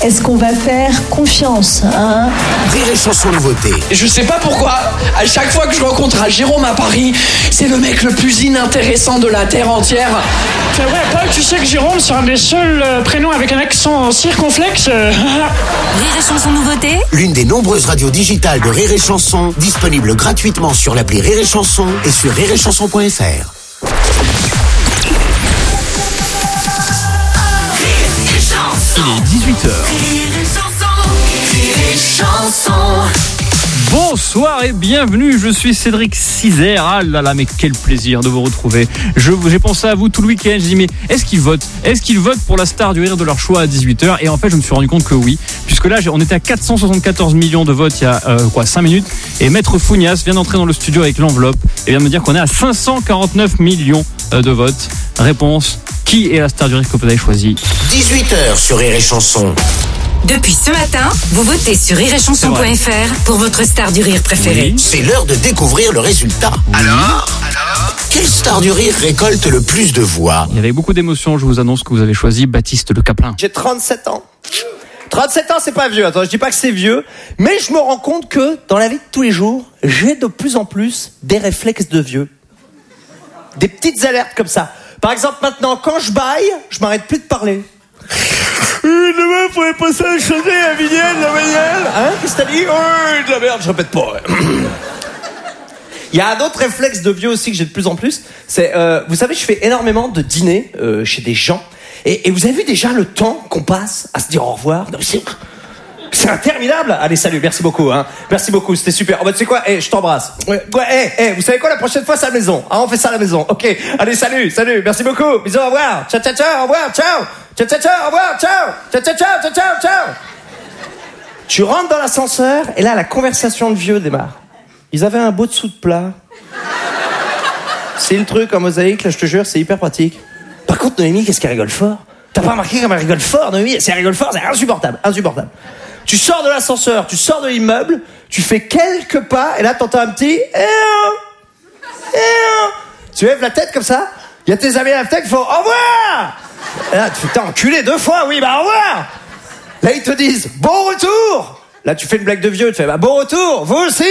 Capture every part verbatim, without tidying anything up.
Est-ce qu'on va faire confiance, hein? Rire et Chanson nouveauté. Je sais pas pourquoi, à chaque fois que je rencontre un Jérôme à Paris, c'est le mec le plus inintéressant de la terre entière. C'est vrai, Paul, tu sais que Jérôme, c'est un des seuls euh, prénoms avec un accent circonflexe. euh. Rire et Chanson nouveauté. L'une des nombreuses radios digitales de Rire et Chanson, disponible gratuitement sur l'appli Rire et Chanson et sur rire et chanson point f r. Il est dix-huit heures. Bonsoir et bienvenue, je suis Cédric Cizère. Ah là là, mais quel plaisir de vous retrouver. Je, j'ai pensé à vous tout le week-end, j'ai dit mais est-ce qu'ils votent Est-ce qu'ils votent pour la star du rire de leur choix à dix-huit heures? Et en fait je me suis rendu compte que oui, puisque là on était à quatre cent soixante-quatorze millions de votes il y a euh, quoi, cinq minutes. Et Maître Founias vient d'entrer dans le studio avec l'enveloppe et vient de me dire qu'on est à cinq cent quarante-neuf millions de votes. Réponse, qui est la star du rire que vous avez choisi? dix-huit heures sur Rire et Chanson. Depuis ce matin, vous votez sur rire et chanson point f r pour votre star du rire préférée. Oui. C'est l'heure de découvrir le résultat. Oui. Alors, Alors Quelle star du rire récolte le plus de voix? Il y avait beaucoup d'émotions, je vous annonce que vous avez choisi Baptiste Le Caplin. J'ai trente-sept ans. trente-sept ans, c'est pas vieux. Attends, je dis pas que c'est vieux, mais je me rends compte que dans la vie de tous les jours, j'ai de plus en plus des réflexes de vieux. Des petites alertes comme ça. Par exemple, maintenant, quand je baille, je m'arrête plus de parler. Euh, demain, faudrait passer à changer à Vignelle, la Vignelle. Hein, qu'est-ce que t'as dit? Oh, de la merde, je répète pas. Ouais. Il y a un autre réflexe de vieux aussi que j'ai de plus en plus. C'est, euh, vous savez, je fais énormément de dîners euh, chez des gens. Et, et vous avez vu déjà le temps qu'on passe à se dire au revoir? Non, c'est, c'est interminable. Allez, salut, merci beaucoup. Hein. Merci beaucoup, c'était super. Oh, bah, tu sais quoi, hey, je t'embrasse. Ouais, ouais, hey, hey, vous savez quoi, la prochaine fois, c'est à la maison. Ah, on fait ça à la maison. Ok, allez, salut, salut, merci beaucoup. Bisous, au revoir. Ciao, ciao, ciao, au revoir, ciao. Ciao, ciao, ciao, au revoir, ciao. Ciao, ciao, ciao, ciao, ciao, ciao. Tu rentres dans l'ascenseur, et là, la conversation de vieux démarre. Ils avaient un beau dessous de plat. C'est le truc en mosaïque, là, je te jure, c'est hyper pratique. Par contre, Noémie, qu'est-ce qu'elle rigole fort? T'as pas remarqué comme elle rigole fort, Noémie? Si elle rigole fort, c'est insupportable, insupportable. Tu sors de l'ascenseur, tu sors de l'immeuble, tu fais quelques pas, et là, t'entends un petit... Eh oh, eh oh. Tu lèves la tête comme ça, il y a tes amis à la fenêtre qui font « Au revoir !» Et là, tu fais « T'es enculé deux fois, oui, bah au revoir !» Là, ils te disent « Bon retour !» Là, tu fais une blague de vieux, tu fais « Bah bon retour, vous aussi !»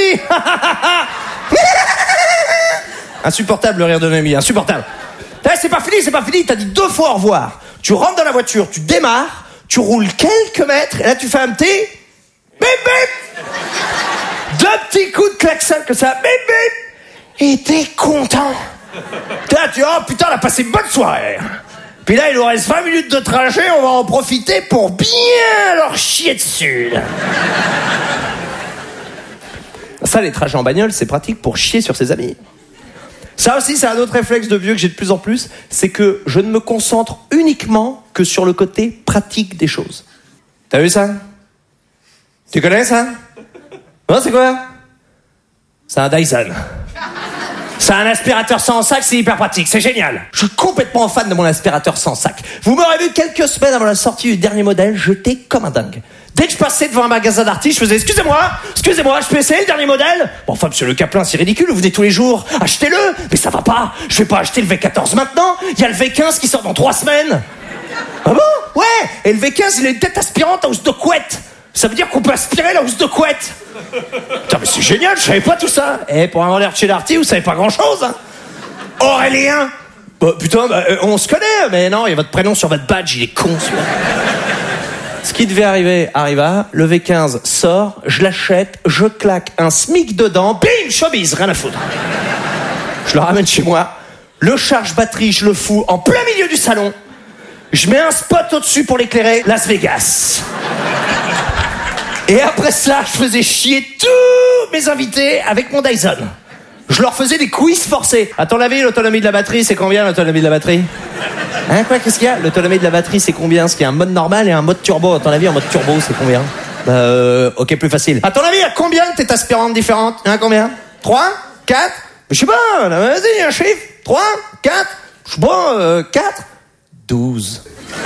Insupportable le rire de Noémie, insupportable. Là, c'est pas fini, c'est pas fini, t'as dit deux fois au revoir. Tu rentres dans la voiture, tu démarres, tu roules quelques mètres, et là, tu fais un petit... Bip, bip. Deux petits coups de klaxon comme ça, bip, bip. Et t'es content. Là, tu dis, oh putain, on a passé une bonne soirée. Puis là, il nous reste vingt minutes de trajet, on va en profiter pour bien leur chier dessus. Ça, les trajets en bagnole, c'est pratique pour chier sur ses amis. Ça aussi, c'est un autre réflexe de vieux que j'ai de plus en plus, c'est que je ne me concentre uniquement que sur le côté pratique des choses. T'as vu ça? Tu connais ça? Non, c'est quoi? C'est un Dyson. C'est un aspirateur sans sac, c'est hyper pratique, c'est génial. Je suis complètement fan de mon aspirateur sans sac. Vous m'aurez vu quelques semaines avant la sortie du dernier modèle, j'étais comme un dingue. Dès que je passais devant un magasin d'artistes, je faisais « Excusez-moi, excusez-moi, je peux essayer le dernier modèle ?» Bon, enfin, monsieur Le Caplin, c'est ridicule, vous venez tous les jours. Achetez-le. Mais ça va pas. Je vais pas acheter le V quatorze maintenant. Il y a le V quinze qui sort dans trois semaines. Ah bon? Ouais. Et le V quinze, il a une tête aspirante à housse de couette. Ça veut dire qu'on peut aspirer la housse de couette. Putain, mais c'est génial, je savais pas tout ça. Eh, pour un vendeur de chez Darty, vous savez pas grand-chose, hein. Aurélien. Bah, putain, bah, euh, on se connaît, mais non, il y a votre prénom sur votre badge, il est con, celui-là. Ce qui devait arriver arriva, le V quinze sort, je l'achète, je claque un SMIC dedans, bim, showbiz, rien à foutre. Je le ramène chez moi, le charge batterie, je le fous en plein milieu du salon, je mets un spot au-dessus pour l'éclairer, Las Vegas. Et après cela, je faisais chier tous mes invités avec mon Dyson. Je leur faisais des quiz forcés. À ton avis, l'autonomie de la batterie, c'est combien l'autonomie de la batterie? Hein, quoi, qu'est-ce qu'il y a? L'autonomie de la batterie, c'est combien? Parce qu'il y a un mode normal et un mode turbo. À ton avis, en mode turbo, c'est combien? Bah, euh, ok, plus facile. À ton avis, il y a combien de têtes aspirantes différentes? Hein, combien? Trois? Quatre? Je sais pas, là, vas-y, un chiffre. Trois? Quatre? Je sais pas, euh, quatre? Douze.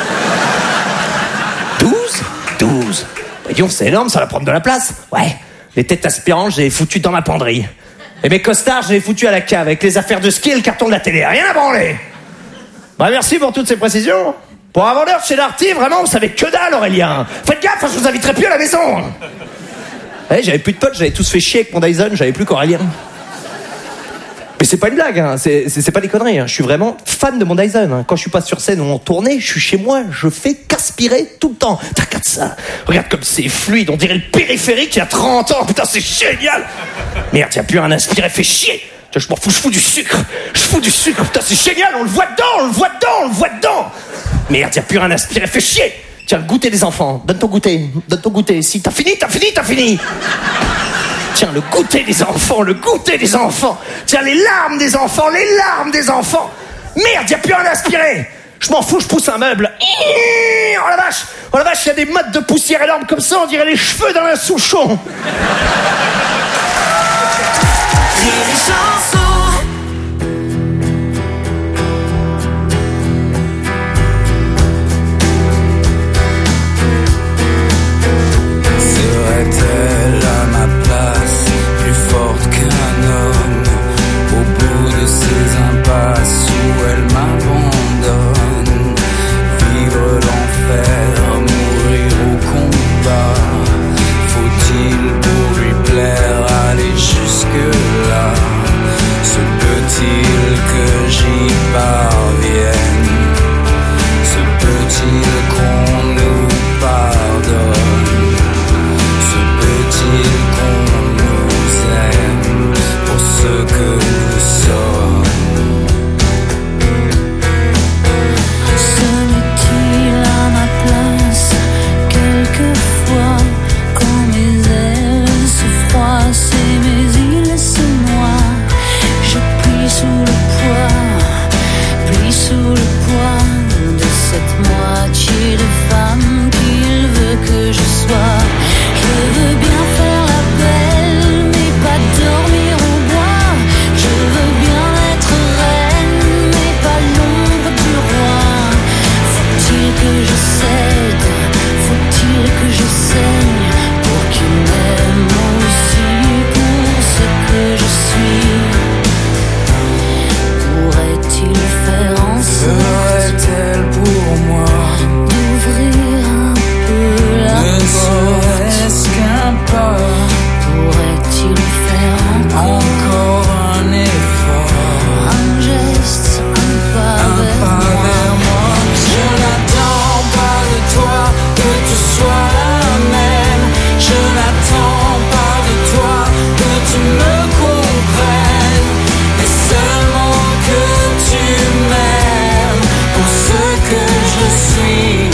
Douze? Douze. Bah, disons, c'est énorme, ça va prendre de la place. Ouais. Les têtes aspirantes, j'ai foutu dans ma penderie. Et mes costards, je les ai foutus à la cave avec les affaires de ski et le carton de la télé. Rien à branler. Bah, merci pour toutes ces précisions. Pour un vendeur chez Darty, vraiment, vous savez que dalle, Aurélien. Faites gaffe, je vous inviterai plus à la maison. Ouais, j'avais plus de potes, j'avais tous fait chier avec mon Dyson, j'avais plus qu'Aurélien. Mais c'est pas une blague, hein. c'est, c'est, c'est pas des conneries. Hein. Je suis vraiment fan de mon Dyson. Hein. Quand je suis pas sur scène ou en tournée, je suis chez moi, je fais qu'aspirer tout le temps. T'as, regarde ça, regarde comme c'est fluide, on dirait le périphérique il y a trente ans. Putain, c'est génial. Merde, y a plus rien à aspirer, fait chier. Tiens, je m'en fous, je fous du sucre. Je fous du sucre, putain, c'est génial, on le voit dedans, on le voit dedans, on le voit dedans. Merde, y a plus rien à aspirer, fait chier. Tiens, le goûter des enfants, donne ton goûter, donne ton goûter. Si t'as fini, t'as fini, t'as fini. Tiens, le goûter des enfants, le goûter des enfants. Tiens, les larmes des enfants, les larmes des enfants. Merde, y a plus rien à aspirer. Je m'en fous, je pousse un meuble. Oh la vache, oh la vache, y a des mottes de poussière énormes comme ça, on dirait les cheveux dans un souchon. Serait-elle à ma place, plus forte qu'un homme, au bout de ces impasses où elle m'abandonne? Vivre l'enfer, mourir au combat, faut-il pour lui plaire aller jusque-là? Se peut-il que j'y parvienne? Se peut-il qu'on nous pardonne? Peut-il qu'on nous aime pour ce que nous sommes? Se met-il à ma place quelquefois quand mes ailes se froissent et mes îles se noient? Je plie sous le poids, plie sous le poids de cette moitié de femme qu'il veut que je sois. Je veux bien faire la belle, mais pas dormir au bois. Je veux bien être reine, mais pas l'ombre du roi. Faut-il que je cède, faut-il que je saigne pour qu'il m'aime aussi pour ce que je suis? Pourrait-il faire en sorte, serait-elle pour moi, d'ouvrir un peu la porte? Est-ce qu'un pas, pourrait-il faire encore, encore un effort, un geste, un pas, un vers, pas moi. vers moi? Je n'attends pas de toi que tu sois la même. Je n'attends pas de toi que tu me comprennes, mais seulement que tu m'aimes pour ce que je suis.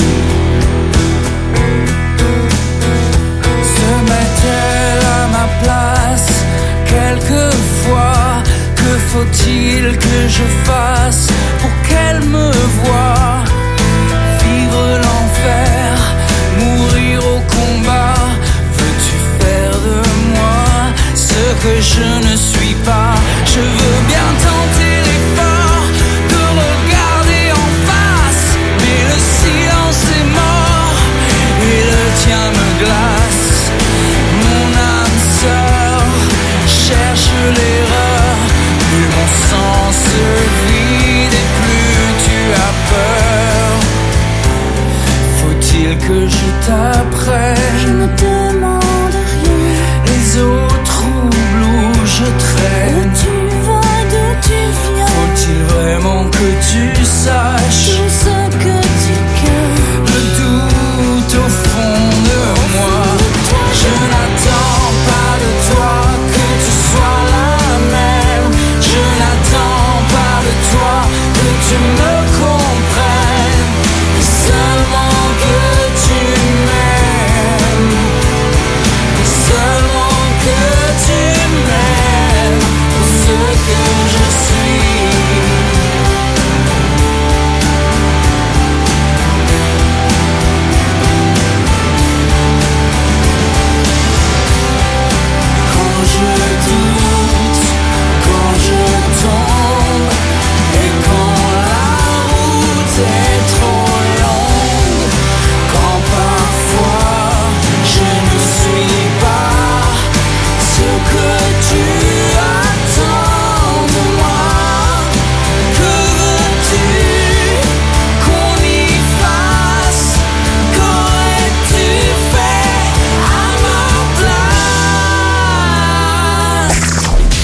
Se met-elle à ma place quelquefois? Que faut-il que je fasse pour qu'elle me voie? Vivre l'enfer, mourir au combat. Veux-tu faire de moi ce que je ne suis pas? Je veux bien tenter l'effort de regarder en face, mais le silence est mort et le tien me glace. Mon âme sœur cherche l'erreur, mais mon sang se vide.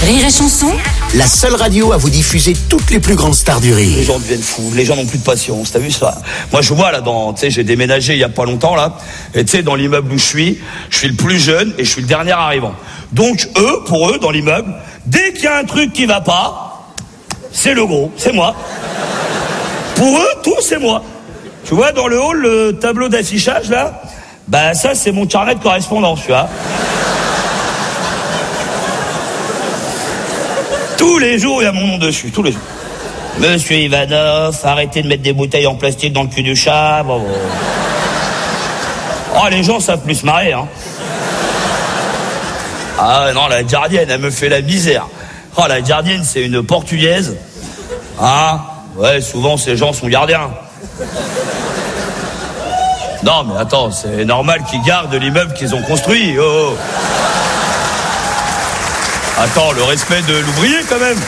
Rire et Chanson, La seule radio à vous diffuser toutes les plus grandes stars du Les rire. gens deviennent fous, les gens n'ont plus de patience, t'as vu ça? Moi je vois là, dans, tu sais, j'ai déménagé il y a pas longtemps là, et tu sais, dans l'immeuble où je suis, je suis le plus jeune et je suis le dernier arrivant. Donc eux, pour eux, dans l'immeuble, dès qu'il y a un truc qui va pas, c'est le gros, c'est moi. Pour eux, tout c'est moi. Tu vois, dans le hall, le tableau d'affichage là, bah ça c'est mon carnet de correspondance, tu vois. Tous les jours, il y a mon nom dessus, tous les jours. Monsieur Ivanov, arrêtez de mettre des bouteilles en plastique dans le cul du chat. Bon, bon. Oh, les gens savent plus se marrer, hein. Ah non, la gardienne, elle me fait la misère. Oh, la gardienne, c'est une portugaise. Ah, ouais, souvent, ces gens sont gardiens. Non, mais attends, c'est normal qu'ils gardent l'immeuble qu'ils ont construit. Oh, oh. Attends, le respect de l'ouvrier, quand même.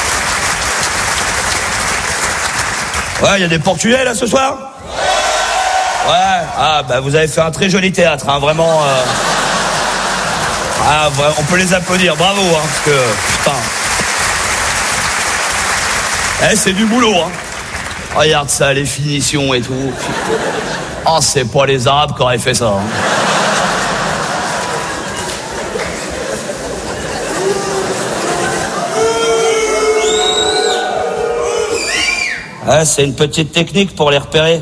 Ouais, il y a des Portugais, là, ce soir? Ouais. Ah, bah, vous avez fait un très joli théâtre, hein, vraiment. Euh... Ah, on peut les applaudir, bravo, hein, parce que, putain. Eh, c'est du boulot, hein. Regarde ça, les finitions et tout. Ah, c'est pas les Arabes qui auraient fait ça, hein. Ah, c'est une petite technique pour les repérer.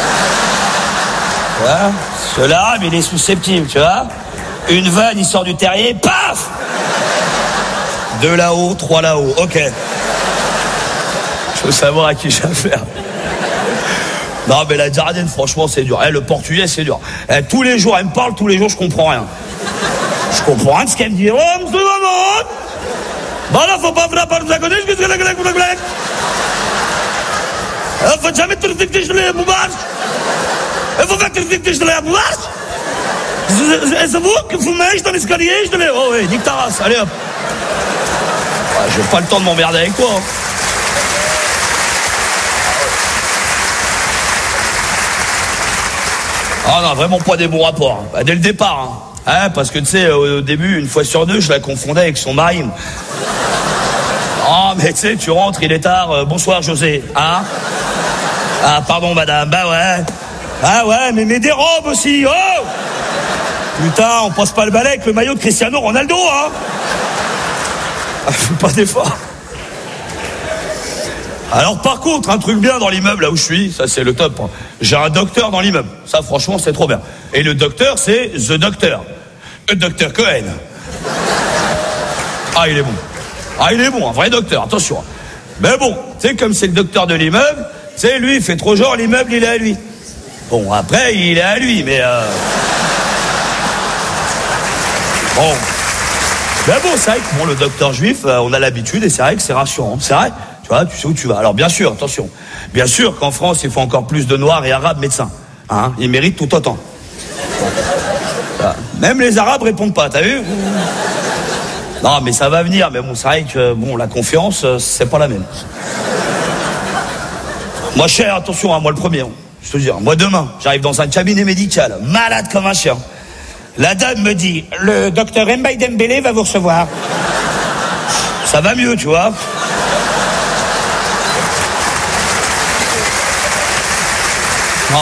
Tu vois, ce l'arabe, il est susceptible, tu vois. Une vanne, il sort du terrier, paf! Deux là-haut, trois là-haut, ok. Je veux savoir à qui j'ai affaire. Non, mais la gardienne, franchement, c'est dur. Eh, le portugais, c'est dur. Eh, tous les jours, elle me parle, tous les jours, je comprends rien. Je comprends rien de ce qu'elle me dit. Oh, monsieur maman! Bah là, faut pas faire par la connaître, qu'est-ce que la blague, la blague? Il faut jamais te respecter sur les boubards. Il faut pas te respecter sur les boubards. C'est vous que vous mettez dans l'escalier, je te l'ai. Oh oui, nique ta race, allez hop. Ouais, j'ai pas le temps de m'emmerder avec toi. Hein. Ah non, vraiment pas des bons rapports. Hein. Bah, dès le départ. Hein. Hein, parce que tu sais, au début, une fois sur deux, je la confondais avec son mari. Oh, mais tu sais, tu rentres, il est tard. Euh, bonsoir, José. Hein? Ah, pardon, madame. Bah ouais. Ah ouais, mais mets des robes aussi. Oh! Putain, on passe pas le balai avec le maillot de Cristiano Ronaldo, hein? Ah, fais pas d'effort. Alors, par contre, un truc bien dans l'immeuble, là où je suis, ça, c'est le top. Hein. J'ai un docteur dans l'immeuble. Ça, franchement, c'est trop bien. Et le docteur, c'est The Doctor. Le docteur Cohen. Ah, il est bon. Ah, il est bon, un vrai docteur, attention. Mais bon, tu sais, comme c'est le docteur de l'immeuble, tu sais, lui, il fait trop genre, l'immeuble, il est à lui. Bon, après, il est à lui, mais... Euh... Bon. Mais bon, c'est vrai que bon, le docteur juif, euh, on a l'habitude, et c'est vrai que c'est rassurant. C'est vrai, tu vois, tu sais où tu vas. Alors, bien sûr, attention. Bien sûr qu'en France, il faut encore plus de Noirs et Arabes médecins. Hein, ils méritent tout autant. Bon. Même les Arabes répondent pas, t'as vu? Non, mais ça va venir, mais bon, c'est vrai que bon, la confiance, c'est pas la même. Moi, cher, attention, hein, moi le premier, hein, je te dis, moi demain, j'arrive dans un cabinet médical, malade comme un chien. La dame me dit, le docteur Mbaye Dembélé va vous recevoir. Ça va mieux, tu vois. Non.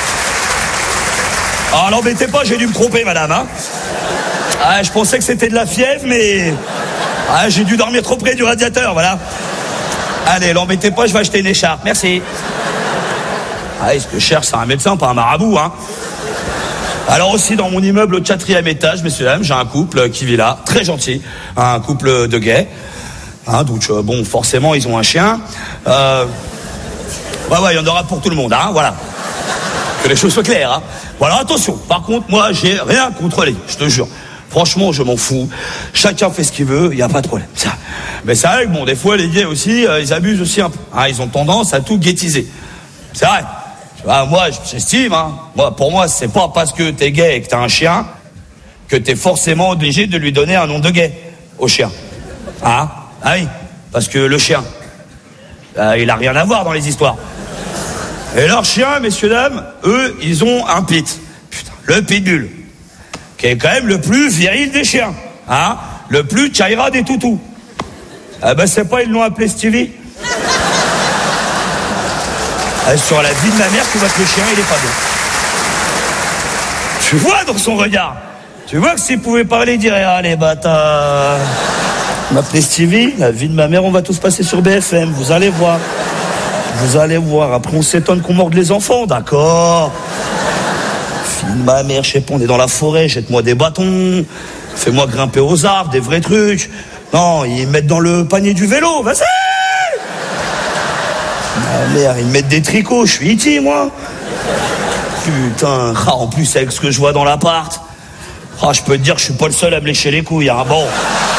Ah, l'embêtez pas, j'ai dû me tromper, madame, hein. Ah, je pensais que c'était de la fièvre, mais... Ah, j'ai dû dormir trop près du radiateur, voilà. Allez, l'embêtez pas, je vais acheter une écharpe, merci. Ah, ce que je cherche, c'est un médecin, pas un marabout, hein. Alors aussi, dans mon immeuble au quatrième étage, messieurs dames, j'ai un couple qui vit là, très gentil, un couple de gays. Hein, donc, euh, bon, forcément, ils ont un chien. Euh... Ouais, ouais, il y en aura pour tout le monde, hein, voilà. Que les choses soient claires, hein. Voilà, attention, par contre, moi, j'ai rien contre les, je te jure. Franchement, je m'en fous. Chacun fait ce qu'il veut, il n'y a pas de problème. Ça. Mais c'est vrai que bon, des fois, les gays aussi, euh, ils abusent aussi un peu. Hein, ils ont tendance à tout gaytiser. C'est vrai. Tu vois, moi, j'estime, hein. Moi, pour moi, c'est pas parce que t'es gay et que t'as un chien que t'es forcément obligé de lui donner un nom de gay au chien. Hein? Ah oui. Parce que le chien, euh, il a rien à voir dans les histoires. Et leurs chiens, messieurs, dames, eux, ils ont un pit. Putain, le pitbull. Qui est quand même le plus viril des chiens, hein, le plus tchaïra des toutous. Ah bah c'est pas, ils l'ont appelé Stevie. Ah, sur la vie de ma mère, tu vois que le chien, il est pas bien. Tu vois dans son regard. Tu vois que s'il pouvait parler, il dirait, allez, bâtard. M'appeler Stevie, la vie de ma mère, on va tous passer sur B F M, vous allez voir. Vous allez voir, après on s'étonne qu'on morde les enfants, d'accord. Fille de ma mère, je sais pas, on est dans la forêt, jette-moi des bâtons, fais-moi grimper aux arbres, des vrais trucs. Non, ils me mettent dans le panier du vélo, vas-y. Ma mère, ils me mettent des tricots, je suis iti, moi. Putain, ah, en plus avec ce que je vois dans l'appart, ah, je peux te dire que je suis pas le seul à me lécher les couilles, hein, bon.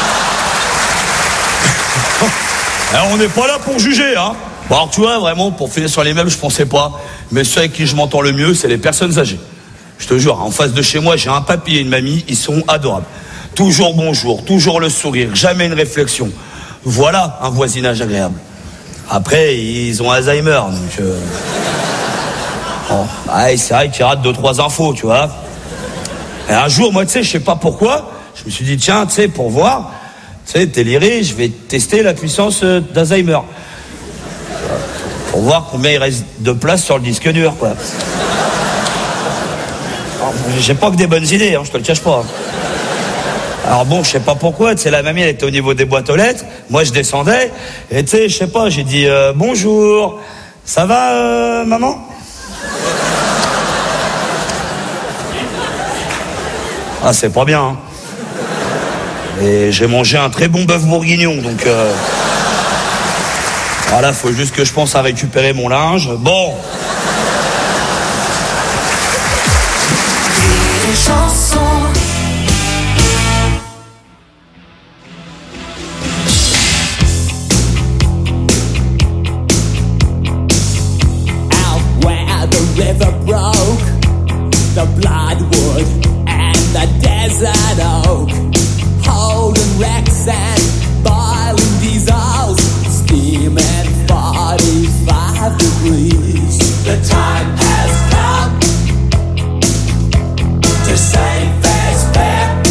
Alors, on n'est pas là pour juger, hein. Bon, alors tu vois, vraiment, pour finir sur les meubles, je pensais pas. Mais ceux avec qui je m'entends le mieux, c'est les personnes âgées. Je te jure, en face de chez moi, j'ai un papy et une mamie, ils sont adorables. Toujours bonjour, toujours le sourire, jamais une réflexion. Voilà un voisinage agréable. Après, ils ont Alzheimer, donc... Euh... Bon, ouais, c'est vrai qu'ils ratent deux, trois infos, tu vois. Et un jour, moi, tu sais, je sais pas pourquoi, je me suis dit, tiens, tu sais, pour voir, tu sais, Téléré, je vais tester la puissance d'Alzheimer. Pour voir combien il reste de place sur le disque dur, quoi. Alors, j'ai pas que des bonnes idées, hein, je te le cache pas. Alors bon, je sais pas pourquoi, tu sais, la mamie, elle était au niveau des boîtes aux lettres, moi je descendais, et tu sais, je sais pas, j'ai dit euh, bonjour, ça va, euh, maman? Ah, c'est pas bien, hein. Et j'ai mangé un très bon bœuf bourguignon, donc... Euh... Voilà, faut juste que je pense à récupérer mon linge. Bon. Les chansons. Out where the river broke, the bloodwood and the desert oak, holding wrecks and boiling diesels. Steaming forty-five degrees. The time has come to say fair's fair,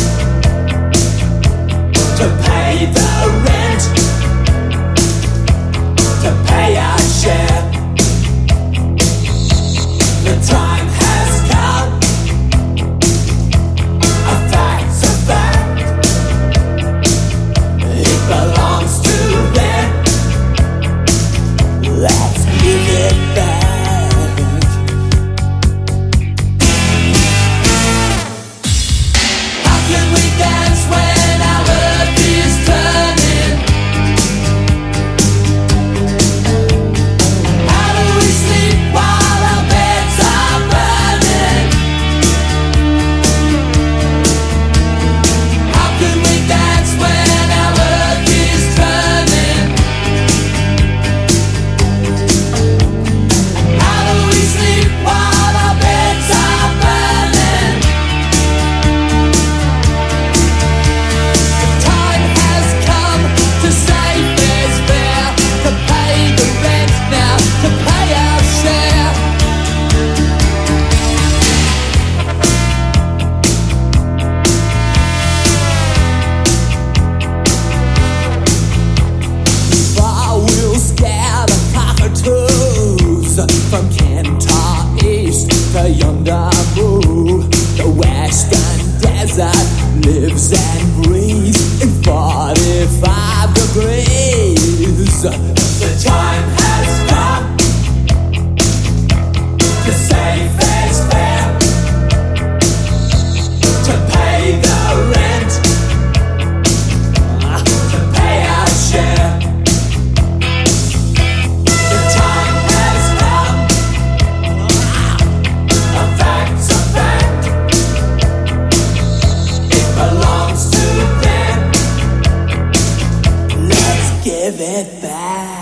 to pay the rent, to pay our share. The time has come, a fact's a fact, it belongs to them. Let's give it back. How can we dance when our earth is turning? How do we sleep while our beds are burning? How can we dance when our earth is turning? How do we sleep while our beds are burning? The time has come to say fair's fair, to pay the rent now, to pay our share. Four wheels scare the cockatoos from Kentar East to Yondabu. The western desert lives and breathes in forty-five degrees. The time has come to say fair's fair, to pay the rent, to pay our share. The time has come, a fact's a fact, it belongs to them. Let's give it back.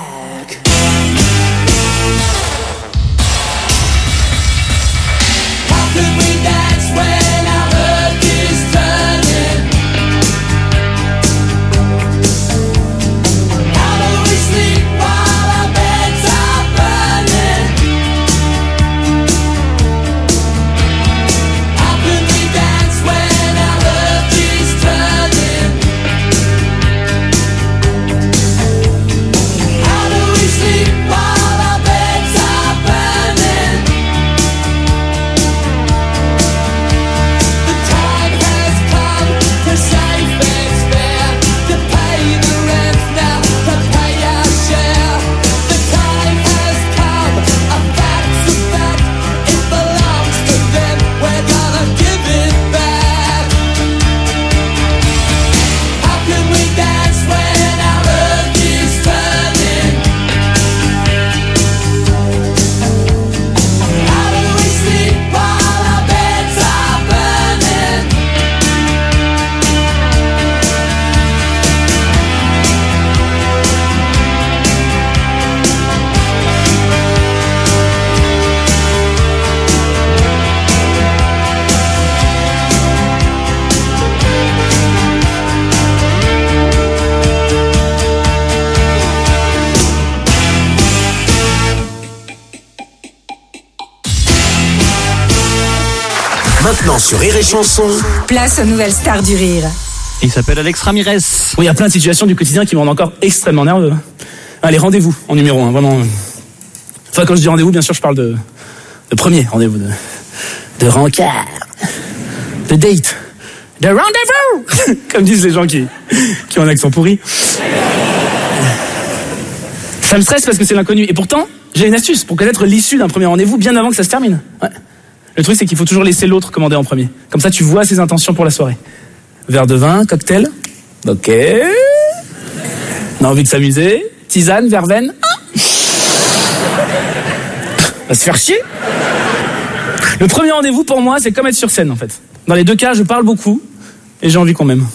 Maintenant sur Rire et Chanson. Place aux nouvelles stars du rire. Il s'appelle Alex Ramirez. Oui, il y a plein de situations du quotidien qui me rendent encore extrêmement nerveux. Allez, rendez-vous en numéro un, vraiment. Enfin, quand je dis rendez-vous, bien sûr, je parle de, de premier rendez-vous, de, de rencard, de date, de rendez-vous, comme disent les gens qui, qui ont un accent pourri. Ça me stresse parce que c'est l'inconnu. Et pourtant, j'ai une astuce pour connaître l'issue d'un premier rendez-vous bien avant que ça se termine. Ouais. Le truc, c'est qu'il faut toujours laisser l'autre commander en premier. Comme ça, tu vois ses intentions pour la soirée. Verre de vin, cocktail. Ok. On a envie de s'amuser. Tisane, verveine. Ah. Va se faire chier. Le premier rendez-vous, pour moi, c'est comme être sur scène, en fait. Dans les deux cas, je parle beaucoup et j'ai envie qu'on m'aime.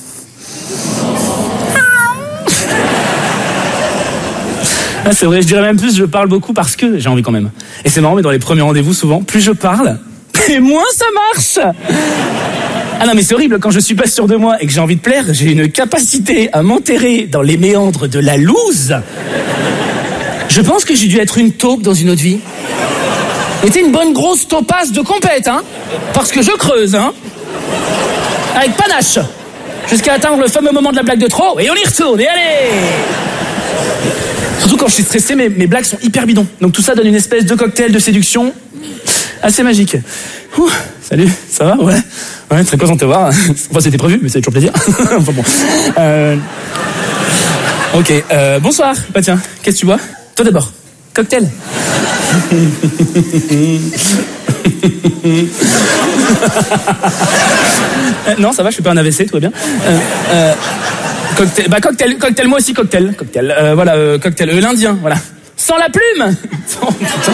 Ah, c'est vrai, je dirais même plus, je parle beaucoup parce que j'ai envie quand même. Et c'est marrant, mais dans les premiers rendez-vous, souvent, plus je parle, et moins ça marche. Ah non, mais c'est horrible, quand je suis pas sûr de moi et que j'ai envie de plaire, j'ai une capacité à m'enterrer dans les méandres de la loose. Je pense que j'ai dû être une taupe dans une autre vie. Et t'es une bonne grosse taupasse de compète, hein. Parce que je creuse, hein. Avec panache. Jusqu'à atteindre le fameux moment de la blague de trop, et on y retourne, et allez. Surtout quand je suis stressé, mes, mes blagues sont hyper bidons. Donc tout ça donne une espèce de cocktail de séduction assez magique. Ouh, salut, ça va? Ouais. Ouais, très content de te voir. Enfin, c'était prévu, mais ça fait toujours plaisir. Enfin bon. Euh... Ok, euh, bonsoir. Bah tiens, qu'est-ce que tu bois? Toi d'abord. Cocktail. euh, non, ça va, je fais pas un A V C, tout va bien. Euh, euh, cocktail, bah cocktail, cocktail, moi aussi cocktail, cocktail. Euh, voilà, euh, cocktail, euh, l'Indien, voilà. Sans la plume. Oh, putain.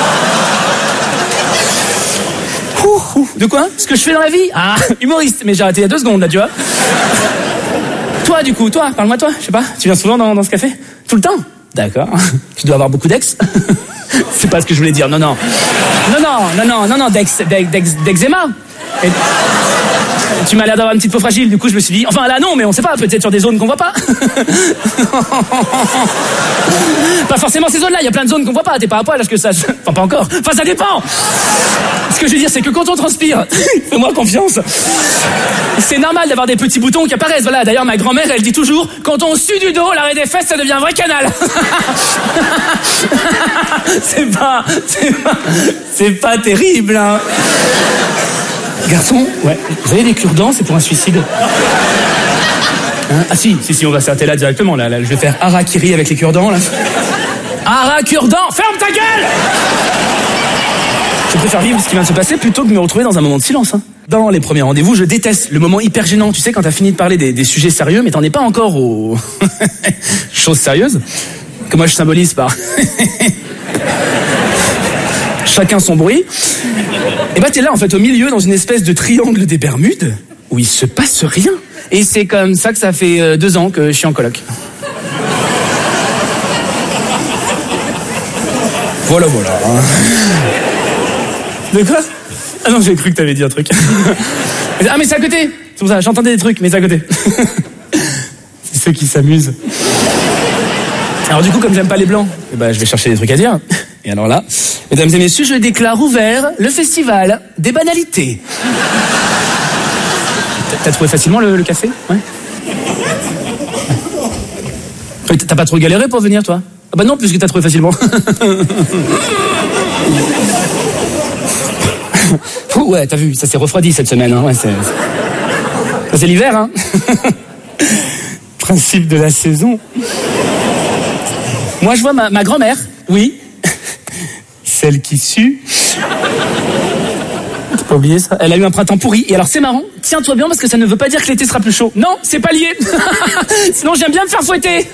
Ouh, ouh. De quoi? Ce que je fais dans la vie? Ah, humoriste. Mais j'ai arrêté il y a deux secondes là, tu vois. Toi, du coup, toi, parle-moi toi. Je sais pas. Tu viens souvent dans, dans ce café? Tout le temps? D'accord. Tu dois avoir beaucoup d'ex. C'est pas ce que je voulais dire. Non, non, non, non, non, non, non, non, d'ex, d'ex, d'eczéma. Et... Tu m'as l'air d'avoir une petite peau fragile, du coup je me suis dit, enfin là non, mais on sait pas, peut-être sur des zones qu'on voit pas. Pas forcément ces zones-là, il y a plein de zones qu'on voit pas, t'es pas à poil, est-ce que ça... Enfin pas encore, enfin ça dépend. Ce que je veux dire c'est que quand on transpire, fais-moi confiance, c'est normal d'avoir des petits boutons qui apparaissent, voilà, d'ailleurs ma grand-mère elle dit toujours, quand on sue du dos, l'arrêt des fesses ça devient un vrai canal. C'est pas... C'est pas... C'est pas terrible, hein. Garçon, ouais, vous avez des cure-dents, c'est pour un suicide. Hein? Ah si, si, si, on va s'arrêter là directement, là, là, je vais faire harakiri avec les cure-dents, là. Hara-cure-dents, ferme ta gueule! Je préfère vivre ce qui vient de se passer plutôt que de me retrouver dans un moment de silence, hein. Dans les premiers rendez-vous, je déteste le moment hyper gênant, tu sais, quand t'as fini de parler des, des sujets sérieux, mais t'en es pas encore aux choses sérieuses, que moi je symbolise par... Chacun son bruit. Et bah t'es là en fait au milieu dans une espèce de triangle des Bermudes où il se passe rien. Et c'est comme ça que ça fait euh, deux ans que je suis en coloc. Voilà, voilà. De quoi? Ah non, j'ai cru que t'avais dit un truc. Ah mais c'est à côté. C'est pour ça, j'entendais des trucs, mais c'est à côté. C'est ceux qui s'amusent. Alors du coup, comme j'aime pas les blancs, eh ben, je vais chercher des trucs à dire. Et alors là, mesdames et messieurs, je déclare ouvert le festival des banalités. T'as trouvé facilement le, le café? Ouais. T'as pas trop galéré pour venir, toi? Ah bah non, puisque t'as trouvé facilement. Ouh, ouais, t'as vu, ça s'est refroidi cette semaine. Hein. Ouais, c'est... Ça, c'est l'hiver, hein. Principe de la saison. Moi, je vois ma, ma grand-mère, oui, celle qui sue. T'as pas oublié ça? Elle a eu un printemps pourri. Et alors, c'est marrant, tiens-toi bien parce que ça ne veut pas dire que l'été sera plus chaud. Non, c'est pas lié. Sinon, j'aime bien me faire fouetter.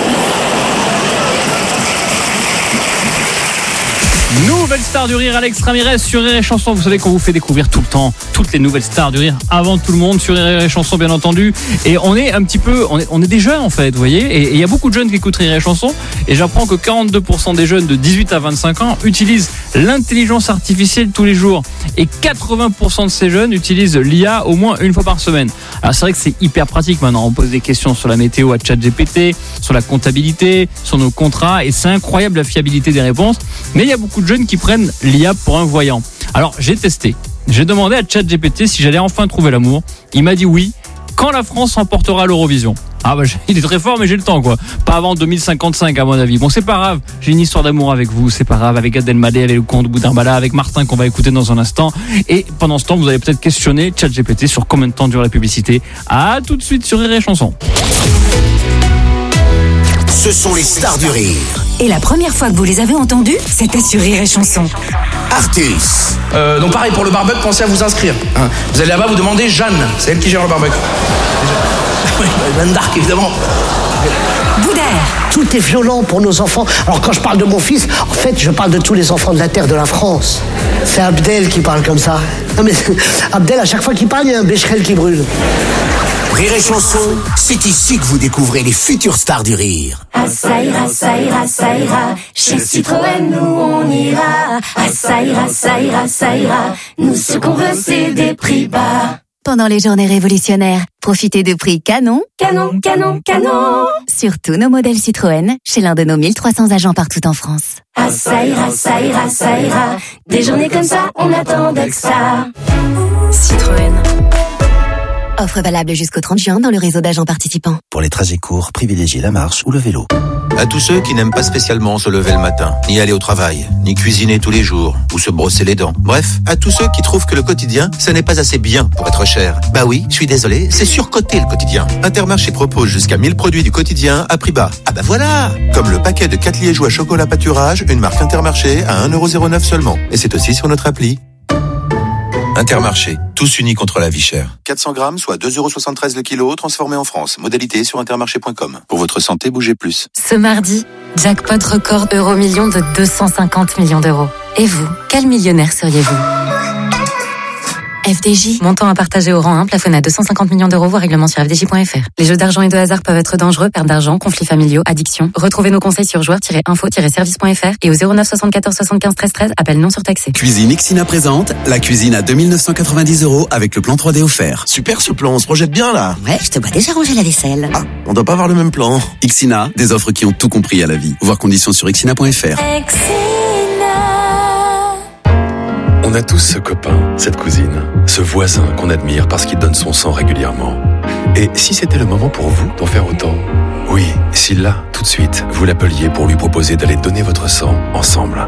Nouvelle star du rire, Alex Ramirez sur Rire et Chanson. Vous savez qu'on vous fait découvrir tout le temps toutes les nouvelles stars du rire avant tout le monde sur Rire et Chanson, bien entendu. Et on est un petit peu, on est, on est des jeunes en fait, vous voyez. Et il y a beaucoup de jeunes qui écoutent Rire et Chanson. Et j'apprends que quarante-deux pour cent des jeunes de dix-huit à vingt-cinq ans utilisent l'intelligence artificielle tous les jours. Et quatre-vingts pour cent de ces jeunes utilisent l'I A au moins une fois par semaine. Alors c'est vrai que c'est hyper pratique maintenant. On pose des questions sur la météo à ChatGPT, sur la comptabilité, sur nos contrats. Et c'est incroyable la fiabilité des réponses. Mais il y a beaucoup de jeunes qui prennent l'I A pour un voyant. Alors j'ai testé. J'ai demandé à ChatGPT si j'allais enfin trouver l'amour. Il m'a dit oui, quand la France remportera l'Eurovision. Ah bah il est très fort mais j'ai le temps quoi. Pas avant deux mille cinquante-cinq à mon avis. Bon c'est pas grave, j'ai une histoire d'amour avec vous, c'est pas grave, avec Gad Elmaleh, avec le Comte Boudinbala, avec Martin qu'on va écouter dans un instant. Et pendant ce temps vous allez peut-être questionner ChatGPT sur combien de temps dure la publicité. À tout de suite sur Rire et Chanson. Ce sont les stars du rire. Et la première fois que vous les avez entendus, c'était sur Rire et Chanson. Artus. Euh, donc pareil pour le barbecue, pensez à vous inscrire. Hein. Vous allez là-bas, vous demandez Jeanne, c'est elle qui gère le barbecue. Oui, Jeanne d'Arc évidemment. Boudère. Tout est violent pour nos enfants. Alors quand je parle de mon fils, en fait je parle de tous les enfants de la terre de la France. C'est Abdel qui parle comme ça. Non mais Abdel, à chaque fois qu'il parle, il y a un bécherel qui brûle. Rire et Chanson, c'est ici que vous découvrez les futures stars du rire. Ah ça ira, ça ira, ça ira. Chez Citroën, nous on ira. Ah ça ira, ça ira, ça ira. Nous ce qu'on veut c'est des prix bas. Pendant les journées révolutionnaires, profitez de prix canon, Canon, canon, canon. sur tous nos modèles Citroën, chez l'un de nos mille trois cents agents partout en France. Ah ça ira, ça ira, ça ira. Des journées comme ça, on attendait que ça. Citroën. Offre valable jusqu'au trente juin dans le réseau d'agents participants. Pour les trajets courts, privilégiez la marche ou le vélo. À tous ceux qui n'aiment pas spécialement se lever le matin, ni aller au travail, ni cuisiner tous les jours, ou se brosser les dents. Bref, à tous ceux qui trouvent que le quotidien, ça n'est pas assez bien pour être cher. Bah oui, je suis désolé, c'est surcoté le quotidien. Intermarché propose jusqu'à mille produits du quotidien à prix bas. Ah bah voilà! Comme le paquet de quatre liégeois chocolat pâturage, une marque Intermarché à un euro zéro neuf seulement. Et c'est aussi sur notre appli. Intermarché, tous unis contre la vie chère. quatre cents grammes, soit deux euros soixante-treize le kilo, transformé en France. Modalité sur intermarché point com. Pour votre santé, bougez plus. Ce mardi, jackpot record euro million de deux cent cinquante millions d'euros. Et vous, quel millionnaire seriez-vous ? F D J. Montant à partager au rang un, plafonné à deux cent cinquante millions d'euros, voire règlement sur f d j point f r. Les jeux d'argent et de hasard peuvent être dangereux, perte d'argent, conflits familiaux, addiction. Retrouvez nos conseils sur joueurs tiret info tiret service point f r et au zéro neuf soixante-quatorze soixante-quinze treize treize, appel non surtaxé. Cuisine Ixina présente la cuisine à deux mille neuf cent quatre-vingt-dix euros avec le plan trois D offert. Super ce plan, on se projette bien là. Ouais, je te vois déjà ranger la vaisselle. Ah, on doit pas avoir le même plan. Ixina, des offres qui ont tout compris à la vie. Voir conditions sur ixina point f r. On a tous ce copain, cette cousine, ce voisin qu'on admire parce qu'il donne son sang régulièrement. Et si c'était le moment pour vous d'en faire autant ? Oui, si là, tout de suite, vous l'appeliez pour lui proposer d'aller donner votre sang ensemble.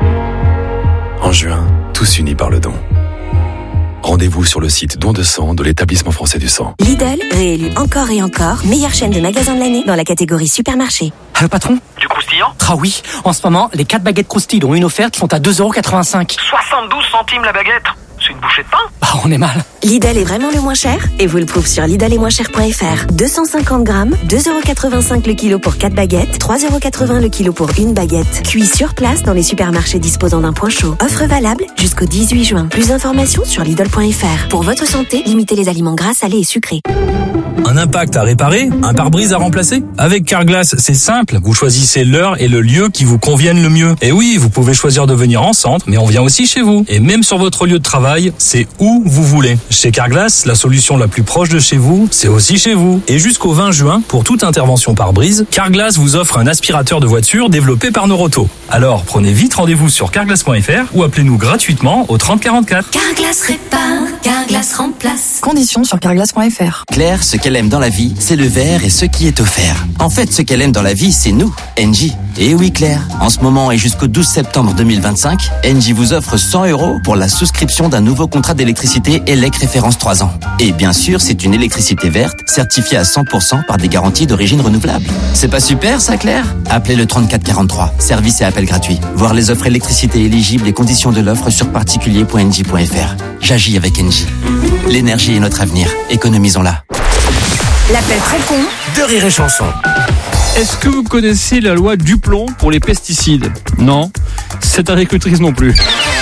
En juin, tous unis par le don. Rendez-vous sur le site don de sang de l'établissement français du sang. Lidl, réélu encore et encore, meilleure chaîne de magasins de l'année dans la catégorie supermarché. Allô patron ? Du croustillant ? Ah oui, en ce moment, les quatre baguettes croustilles dont une offerte sont à deux euros quatre-vingt-cinq. soixante-douze centimes la baguette. C'est une bouchée de pain ? Bah on est mal. Lidl est vraiment le moins cher et vous le prouve sur lidl et moins cher point f r. deux cent cinquante grammes, deux euros quatre-vingt-cinq le kilo pour quatre baguettes, trois euros quatre-vingts le kilo pour une baguette. Cuit sur place dans les supermarchés disposant d'un point chaud. Offre valable jusqu'au dix-huit juin. Plus d'informations sur lidl point f r. Pour votre santé, limitez les aliments gras, salés et sucrés. Un impact à réparer, un pare-brise à remplacer. Avec Carglass, c'est simple. Vous choisissez l'heure et le lieu qui vous conviennent le mieux. Et oui, vous pouvez choisir de venir en centre, mais on vient aussi chez vous. Et même sur votre lieu de travail, c'est où vous voulez. Chez Carglass, la solution la plus proche de chez vous, c'est aussi chez vous. Et jusqu'au vingt juin, pour toute intervention pare-brise, Carglass vous offre un aspirateur de voiture développé par Noroto. Alors, prenez vite rendez-vous sur carglass point f r ou appelez-nous gratuitement au trente quarante-quatre. Carglass répare, Carglass remplace. Conditions sur carglass point f r. Claire, ce qu'elle aime dans la vie, c'est le verre et ce qui est offert. En fait, ce qu'elle aime dans la vie, c'est nous, Engie. Et oui Claire, en ce moment et jusqu'au douze septembre deux mille vingt-cinq, Engie vous offre cent euros pour la souscription d'un nouveau contrat d'électricité E L E C référence trois ans. Et bien sûr, c'est une électricité verte, certifiée à cent pour cent par des garanties d'origine renouvelable. C'est pas super ça Claire ? Appelez le trente-quatre quarante-trois, service et appel gratuit. Voir les offres électricité éligibles et conditions de l'offre sur particulier point engie point f r. J'agis avec Engie. L'énergie est notre avenir, économisons-la. L'appel très con de Rire et Chanson. Est-ce que vous connaissez la loi Duplon pour les pesticides ? Non. Cette agricultrice non plus.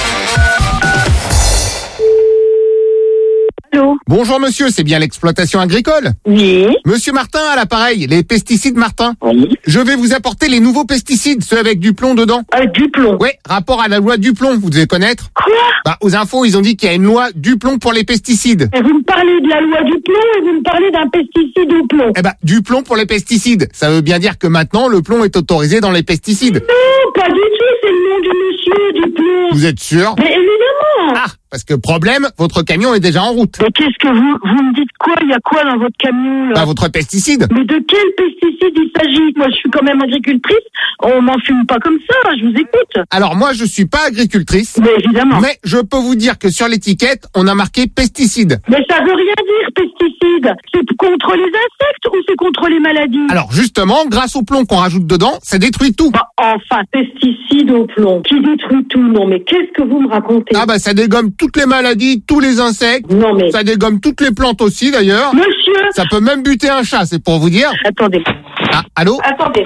Allô ? Bonjour monsieur, c'est bien l'exploitation agricole ? Oui. Monsieur Martin à l'appareil, les pesticides Martin. Oui. Je vais vous apporter les nouveaux pesticides, ceux avec du plomb dedans. Avec du plomb ? Ouais, rapport à la loi Duplon, vous devez connaître. Quoi ? Bah, aux infos, ils ont dit qu'il y a une loi Duplon pour les pesticides. Et vous me parlez de la loi du plomb et vous me parlez d'un pesticide au plomb. Eh bah, du plomb pour les pesticides. Ça veut bien dire que maintenant, le plomb est autorisé dans les pesticides. Non, pas du tout, c'est le nom du monsieur du plomb. Vous êtes sûr ? Mais évidemment. Ah, parce que problème, votre camion est déjà en route. Mais qu'est-ce que vous, vous me dites quoi? Il y a quoi dans votre camion, là? Bah, votre pesticide. Mais de quel pesticide il s'agit? Moi, je suis quand même agricultrice. On m'en fume pas comme ça, je vous écoute. Alors, moi, je suis pas agricultrice. Mais évidemment. Mais je peux vous dire que sur l'étiquette, on a marqué pesticide. Mais ça veut rien dire, pesticide. C'est contre les insectes ou c'est contre les maladies? Alors, justement, grâce au plomb qu'on rajoute dedans, ça détruit tout. Bah, enfin, pesticide au plomb, qui détruit tout. Non, mais qu'est-ce que vous me racontez? Ah bah, ça dégomme toutes les maladies, tous les insectes. Non, mais... Ça dégomme toutes les plantes aussi, d'ailleurs. Monsieur! Ça peut même buter un chat, c'est pour vous dire. Attendez. Ah, allô? Attendez.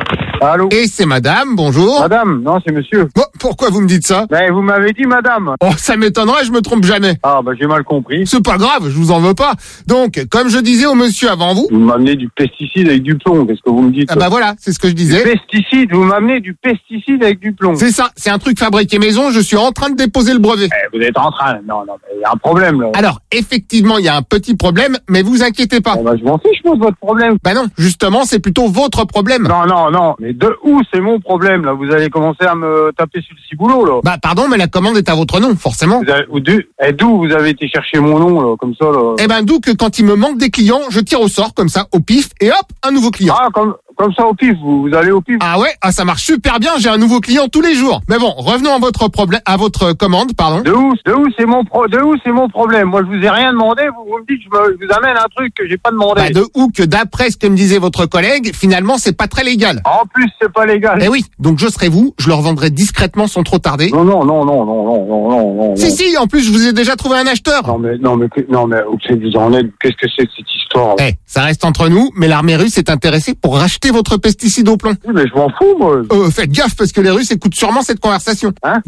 Allô? Et c'est madame, bonjour. Madame, non, c'est monsieur. Bon, pourquoi vous me dites ça? Ben, vous m'avez dit madame. Oh, ça m'étonnerait, je me trompe jamais. Ah, bah, j'ai mal compris. C'est pas grave, je vous en veux pas. Donc, comme je disais au monsieur avant vous... Vous m'amenez du pesticide avec du plomb, qu'est-ce que vous me dites? Ah bah voilà, c'est ce que je disais. Du pesticide, vous m'amenez du pesticide avec du plomb. C'est ça, c'est un truc fabriqué maison, je suis en train de déposer le brevet. Eh, vous êtes en train, non, non, il y a un problème, là. Alors, effectivement, il y a un petit problème, mais vous inquiétez pas. Bon, bah, je m'en fiche, moi, de votre problème. Bah non, justement, c'est plutôt votre problème. Non, non, non, mais de où c'est mon problème, là? Vous allez commencer à me taper sur le ciboulot, là. Bah pardon, mais la commande est à votre nom, forcément. Vous avez, ou d'où, eh, d'où vous avez été chercher mon nom, là, comme ça, là? Eh ben d'où que quand il me manque des clients, je tire au sort, comme ça, au pif, et hop, un nouveau client. Ah, comme... Comme ça au pif, vous, vous allez au pif. Ah ouais, ah ça marche super bien, j'ai un nouveau client tous les jours. Mais bon, revenons à votre problème, à votre commande, pardon. De où, de où c'est mon pro, de où c'est mon problème? Moi, je vous ai rien demandé. Vous, vous me dites, je, me, je vous amène un truc que j'ai pas demandé. Bah de où que d'après ce que me disait votre collègue, finalement c'est pas très légal. En plus, c'est pas légal. Eh oui, donc je serai vous, je le revendrai discrètement sans trop tarder. Non, non, non, non, non, non, non, non, non. Si, si, en plus je vous ai déjà trouvé un acheteur. Non mais, non mais, non mais, vous en êtes. Qu'est-ce que c'est que cette histoire? Eh, ça reste entre nous, mais l'armée russe est intéressée pour racheter votre pesticide au plomb. Oui, mais je m'en fous, moi. Euh, faites gaffe parce que les Russes écoutent sûrement cette conversation. Hein?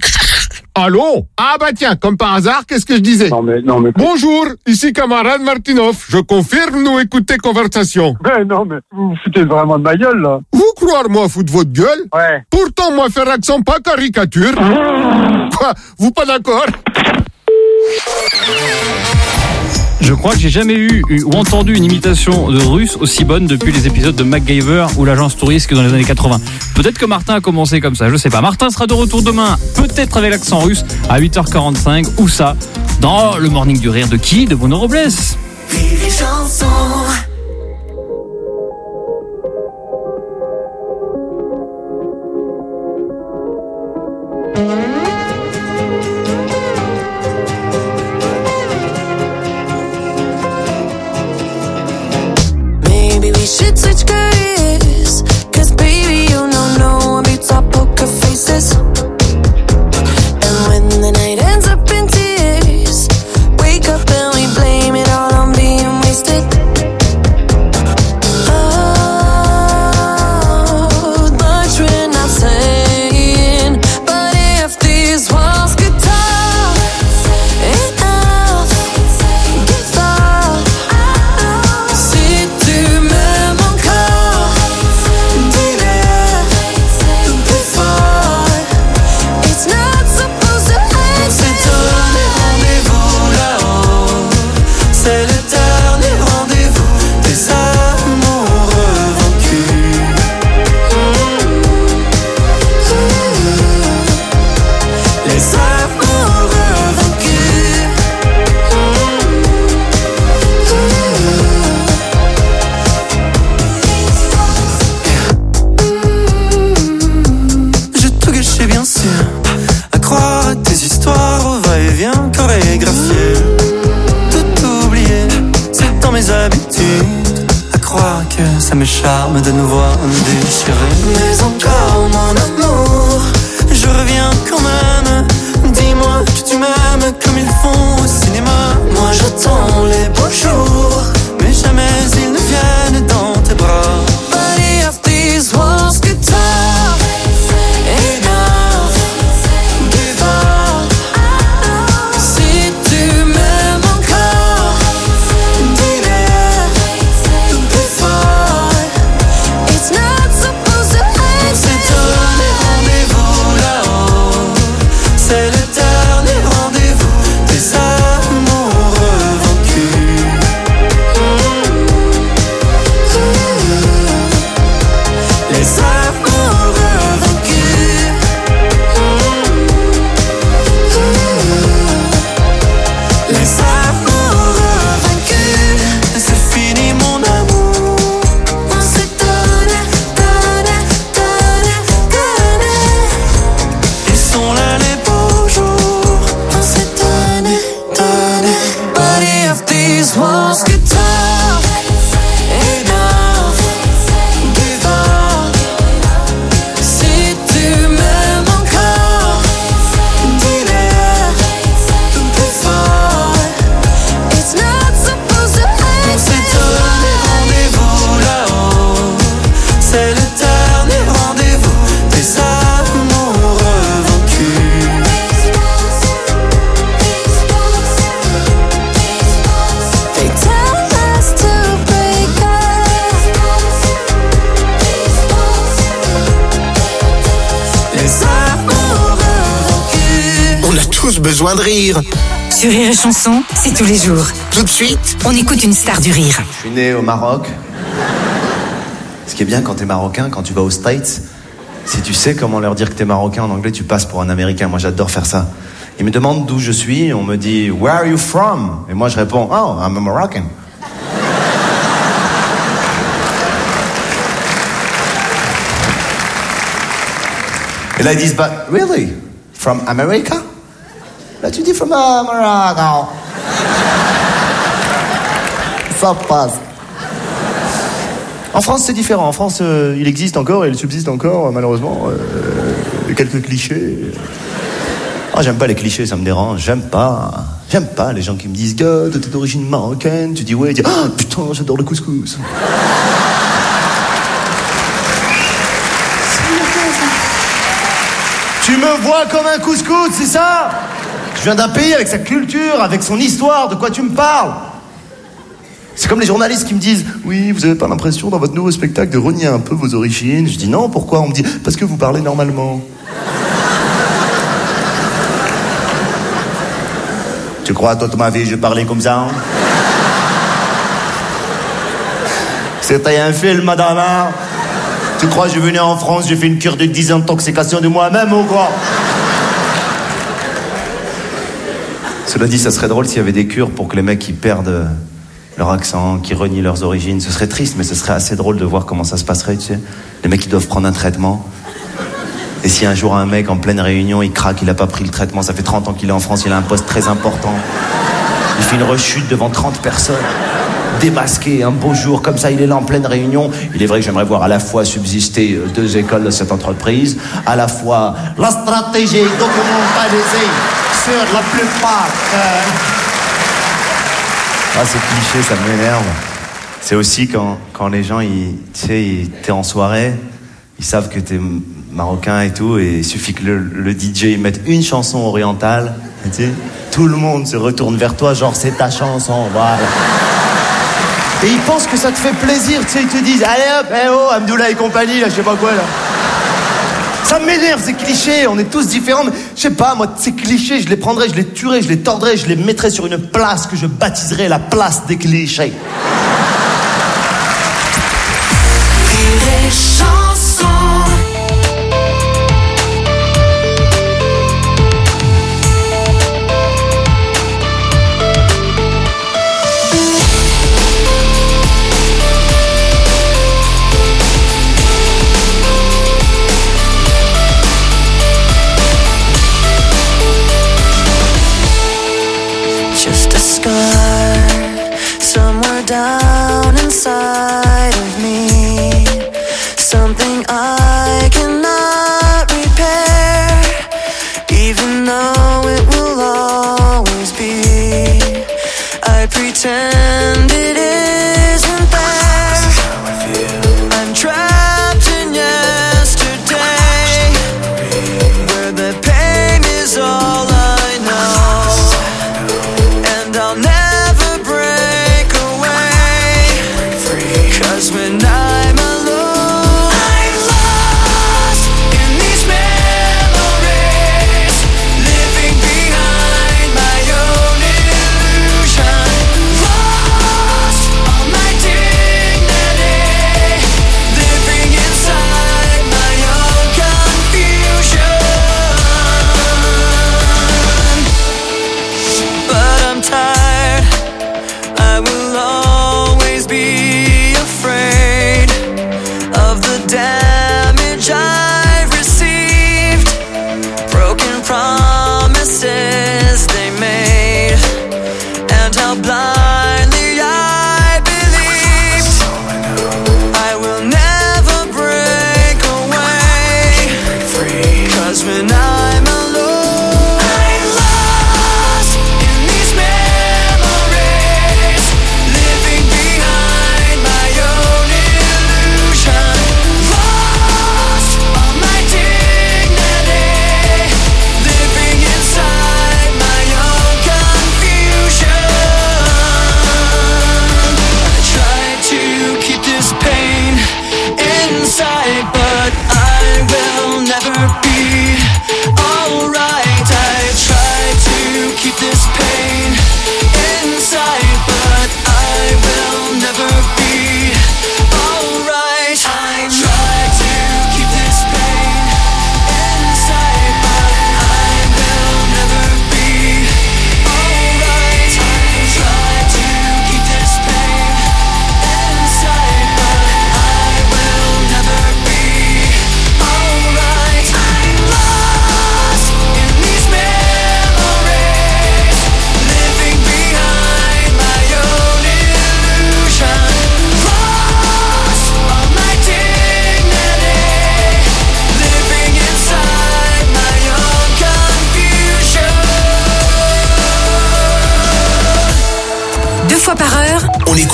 Allô? Ah bah tiens, comme par hasard, qu'est-ce que je disais? Non mais, non mais... Bonjour, ici camarade Martinov. Je confirme, nous écoutez conversation. Mais non mais, vous vous foutez vraiment de ma gueule, là. Vous croire moi foutre votre gueule? Ouais. Pourtant, moi faire accent pas caricature. Quoi? Vous pas d'accord? Je crois que j'ai jamais eu ou entendu une imitation de russe aussi bonne depuis les épisodes de MacGyver ou l'agence touriste dans les années quatre-vingts. Peut-être que Martin a commencé comme ça, je sais pas. Martin sera de retour demain, peut-être avec l'accent russe, à huit heures quarante-cinq, ou ça, dans le Morning du Rire de qui? De Bruno Robles. Rire et chanson. Should switch careers, cause baby you know no one beats our poker faces. And when the night ends up in tears, wake up and we blame it all on being wasted. Oh, much we're not saying, but if these walls could talk enough, give up. Si tu m'aimes encore, dis-le plus fort. It's not supposed to end. C'est ton rendez-vous là-haut. C'est le dernier rendez-vous des amoureux vaincus. Les amoureux vaincus. J'ai tout gâché bien sûr, à croire à tes histoires au va-et-vient chorégraphié. Tout oublié, c'est dans mes habitudes, à croire que ça me charme de nous voir nous déchirer. Mais encore mon amour, je reviens quand même. Dis-moi que tu m'aimes comme ils font au cinéma. Moi j'attends les beaux jours, mais jamais ils ne viennent dans tes bras. But if these walls could talk enough, give up. Si tu m'aimes encore, dis-le plus fort. It's not supposed to end. C'est ton rendez-vous là-haut. C'est le dernier rendez-vous des amoureux vaincus. Ask que talk enough, give up. Si tu m'aimes encore, dis-le plus fort. It's not supposed to happen. On s'est donné rendez-vous là-haut. C'est le dernier rendez-vous des amoureux vaincus. They tell us to break up. Les amoureux vaincus. On a tous besoin de rire. Sur Rire et Chanson, c'est tous les jours. Tout de suite, On écoute une star du rire. Je suis né au Maroc. Ce qui est bien quand t'es marocain, quand tu vas aux States, si tu sais comment leur dire que t'es marocain en anglais, tu passes pour un américain. Moi, j'adore faire ça. Ils me demandent d'où je suis, on me dit « Where are you from ?» Et moi, je réponds « Oh, I'm a Moroccan. » Et là, ils disent « But really? From America ?» Là, tu dis « From uh, Morocco. » Ça passe. En France, c'est différent. En France, euh, il existe encore et il subsiste encore, euh, malheureusement, euh, quelques clichés. Ah, j'aime pas les clichés, ça me dérange. J'aime pas. J'aime pas les gens qui me disent « God, t'es d'origine marocaine ?» Tu dis « Ouais », tu dis « Ah, putain, j'adore le couscous. » Tu me vois comme un couscous, c'est ça? Je viens d'un pays avec sa culture, avec son histoire, de quoi tu me parles? C'est comme les journalistes qui me disent « Oui, vous avez pas l'impression dans votre nouveau spectacle de renier un peu vos origines ?» Je dis « Non, pourquoi ?» On me dit « Parce que vous parlez normalement. » Tu crois toute ma vie je parlais comme ça? C'était un film, madame, hein? Tu crois que je venais en France, j'ai fait une cure de désintoxication de moi-même ou quoi? Cela dit, ça serait drôle s'il y avait des cures pour que les mecs qui perdent leur accent, qui renient leurs origines. Ce serait triste, mais ce serait assez drôle de voir comment ça se passerait, tu sais. Les mecs qui doivent prendre un traitement. Et si un jour un mec en pleine réunion, il craque, il a pas pris le traitement, ça fait trente ans qu'il est en France, il a un poste très important. Il fait une rechute devant trente personnes, démasqué, un beau jour, comme ça, il est là en pleine réunion. Il est vrai que j'aimerais voir à la fois subsister deux écoles de cette entreprise, à la fois la stratégie documentalisée sur la plupart... Euh... Ah, c'est cliché, ça m'énerve. C'est aussi quand, quand les gens, ils, tu sais, ils, t'es en soirée, ils savent que t'es marocain et tout, et il suffit que le, le D J mette une chanson orientale, tu sais, tout le monde se retourne vers toi, genre c'est ta chanson, voilà. Et ils pensent que ça te fait plaisir, tu sais, ils te disent, allez hop, eh oh, Amdoula et compagnie, là, je sais pas quoi, là. Ça m'énerve, ces clichés, on est tous différents, mais je sais pas, moi, ces clichés, je les prendrais, je les tuerais, je les tordrais, je les mettrais sur une place que je baptiserais la place des clichés. Rire et Chanson. Just a scar somewhere down inside of me, something I cannot repair, even though it will always be. I pretend it isn't there. I'm trapped in yesterday, where the pain is all I know, and I'll never break away, 'cause when I'm alone, I'm lost in these memories, living behind my own illusion, lost all my dignity, living inside my own confusion. But I'm tired, I will always be afraid of the damage I've received, broken promises they made, and how blindly I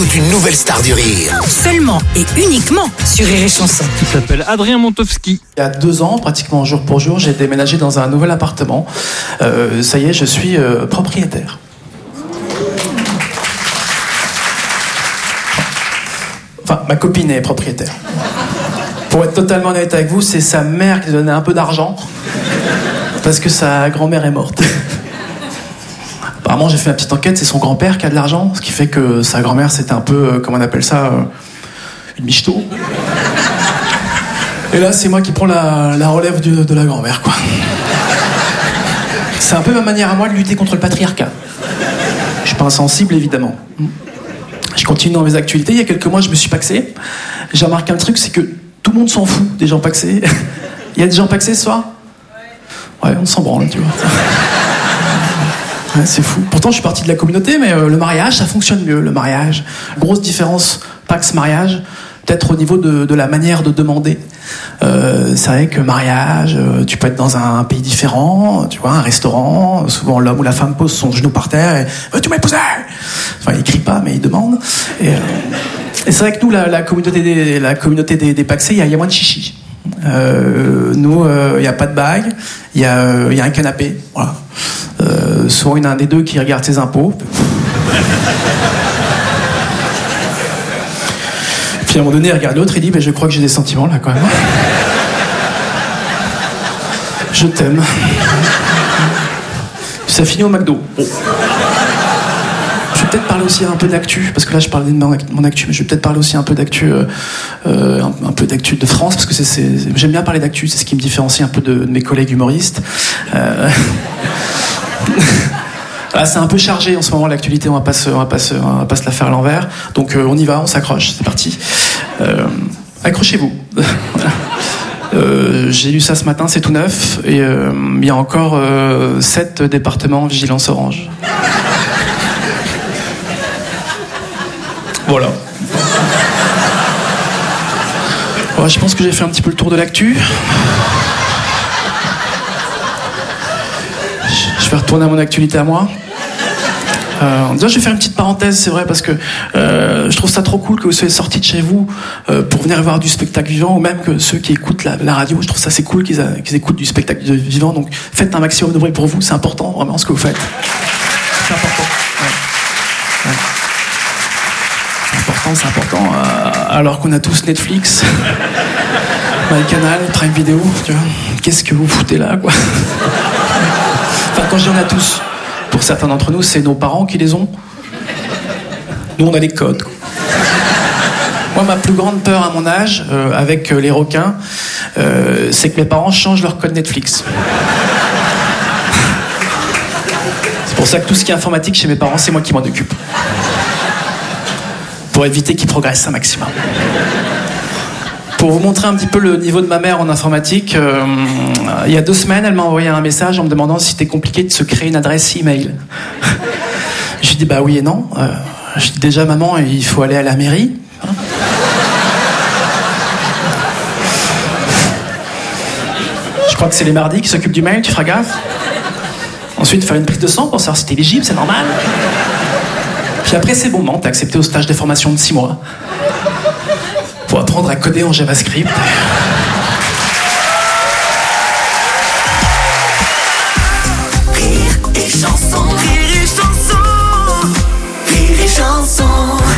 écoute une nouvelle star du rire. Seulement et uniquement sur Rire et Chanson. Il s'appelle Adrien Montowski. Il y a deux ans, pratiquement jour pour jour, j'ai déménagé dans un nouvel appartement. Euh, ça y est, je suis euh, propriétaire. Enfin, ma copine est propriétaire. Pour être totalement honnête avec vous, c'est sa mère qui lui donnait un peu d'argent parce que sa grand-mère est morte. Apparemment, j'ai fait ma petite enquête, c'est son grand-père qui a de l'argent, ce qui fait que sa grand-mère, c'était un peu, euh, comment on appelle ça, euh, une michto. Et là, c'est moi qui prends la, la relève de, de la grand-mère, quoi. C'est un peu ma manière à moi de lutter contre le patriarcat. Je suis pas insensible, évidemment. Je continue dans mes actualités. Il y a quelques mois, je me suis paxé. J'ai remarqué un truc, c'est que tout le monde s'en fout des gens paxés. Il y a des gens paxés ce soir ? Ouais, on s'en branle, tu vois. Ouais, c'est fou. Pourtant, je suis parti de la communauté, mais euh, le mariage, ça fonctionne mieux, le mariage. Grosse différence, pax-mariage, peut-être au niveau de, de la manière de demander. Euh, c'est vrai que mariage, euh, tu peux être dans un pays différent, tu vois, un restaurant, souvent l'homme ou la femme pose son genou par terre et « Veux-tu m'épouser ?» Enfin, il crie pas, mais il demande. Et, euh, et c'est vrai que nous, la, la communauté des, la communauté des, des paxés, il y, y a moins de chichi. Euh, nous, il euh, n'y a pas de bague, il y, euh, y a un canapé, voilà. Euh, souvent, il y en a un des deux qui regarde ses impôts. Puis à un moment donné, il regarde l'autre et dit bah, « Je crois que j'ai des sentiments là quand même. » Je t'aime. Ça finit au McDo. Bon. Je vais peut-être parler aussi un peu d'actu, parce que là je parlais de mon actu, mais je vais peut-être parler aussi un peu d'actu, euh, un, un peu d'actu de France, parce que c'est, c'est, j'aime bien parler d'actu, c'est ce qui me différencie un peu de, de mes collègues humoristes. Euh... Ah, c'est un peu chargé en ce moment l'actualité, on va pas se, on va pas se, on va pas se la faire à l'envers. Donc euh, on y va, on s'accroche, c'est parti. Euh, accrochez-vous. euh, j'ai lu ça ce matin, c'est tout neuf, et euh, il y a encore euh, sept départements en vigilance orange. Voilà. Ouais, je pense que j'ai fait un petit peu le tour de l'actu. Je vais retourner à mon actualité à moi. Euh, déjà, je vais faire une petite parenthèse, c'est vrai, parce que euh, je trouve ça trop cool que vous soyez sortis de chez vous euh, pour venir voir du spectacle vivant, ou même que ceux qui écoutent la, la radio, je trouve ça c'est cool qu'ils, a, qu'ils écoutent du spectacle vivant. Donc, faites un maximum de bruit pour vous, c'est important, vraiment, ce que vous faites. C'est important. Ouais. Ouais. C'est important, c'est important. Euh, alors qu'on a tous Netflix, MyCanal, Prime Video, tu vois. Qu'est-ce que vous foutez là, quoi? Enfin, quand je dis on a tous, pour certains d'entre nous, c'est nos parents qui les ont. Nous, on a les codes. Moi, ma plus grande peur à mon âge, euh, avec euh, les requins, euh, c'est que mes parents changent leur code Netflix. C'est pour ça que tout ce qui est informatique chez mes parents, c'est moi qui m'en occupe. Pour éviter qu'ils progressent un maximum. Pour vous montrer un petit peu le niveau de ma mère en informatique, euh, il y a deux semaines, elle m'a envoyé un message en me demandant si c'était compliqué de se créer une adresse email. Je lui ai dit bah oui et non. Euh, je lui ai dit déjà maman, il faut aller à la mairie. Hein, je crois que c'est les mardis qui s'occupent du mail, tu feras gaffe. Ensuite, faire une prise de sang pour savoir si t'es éligible, c'est normal. Puis après, c'est bon, non, t'es accepté au stage de formation de six mois. Pour apprendre à coder en JavaScript. Rire et chanson, rire et chanson, rire et chanson.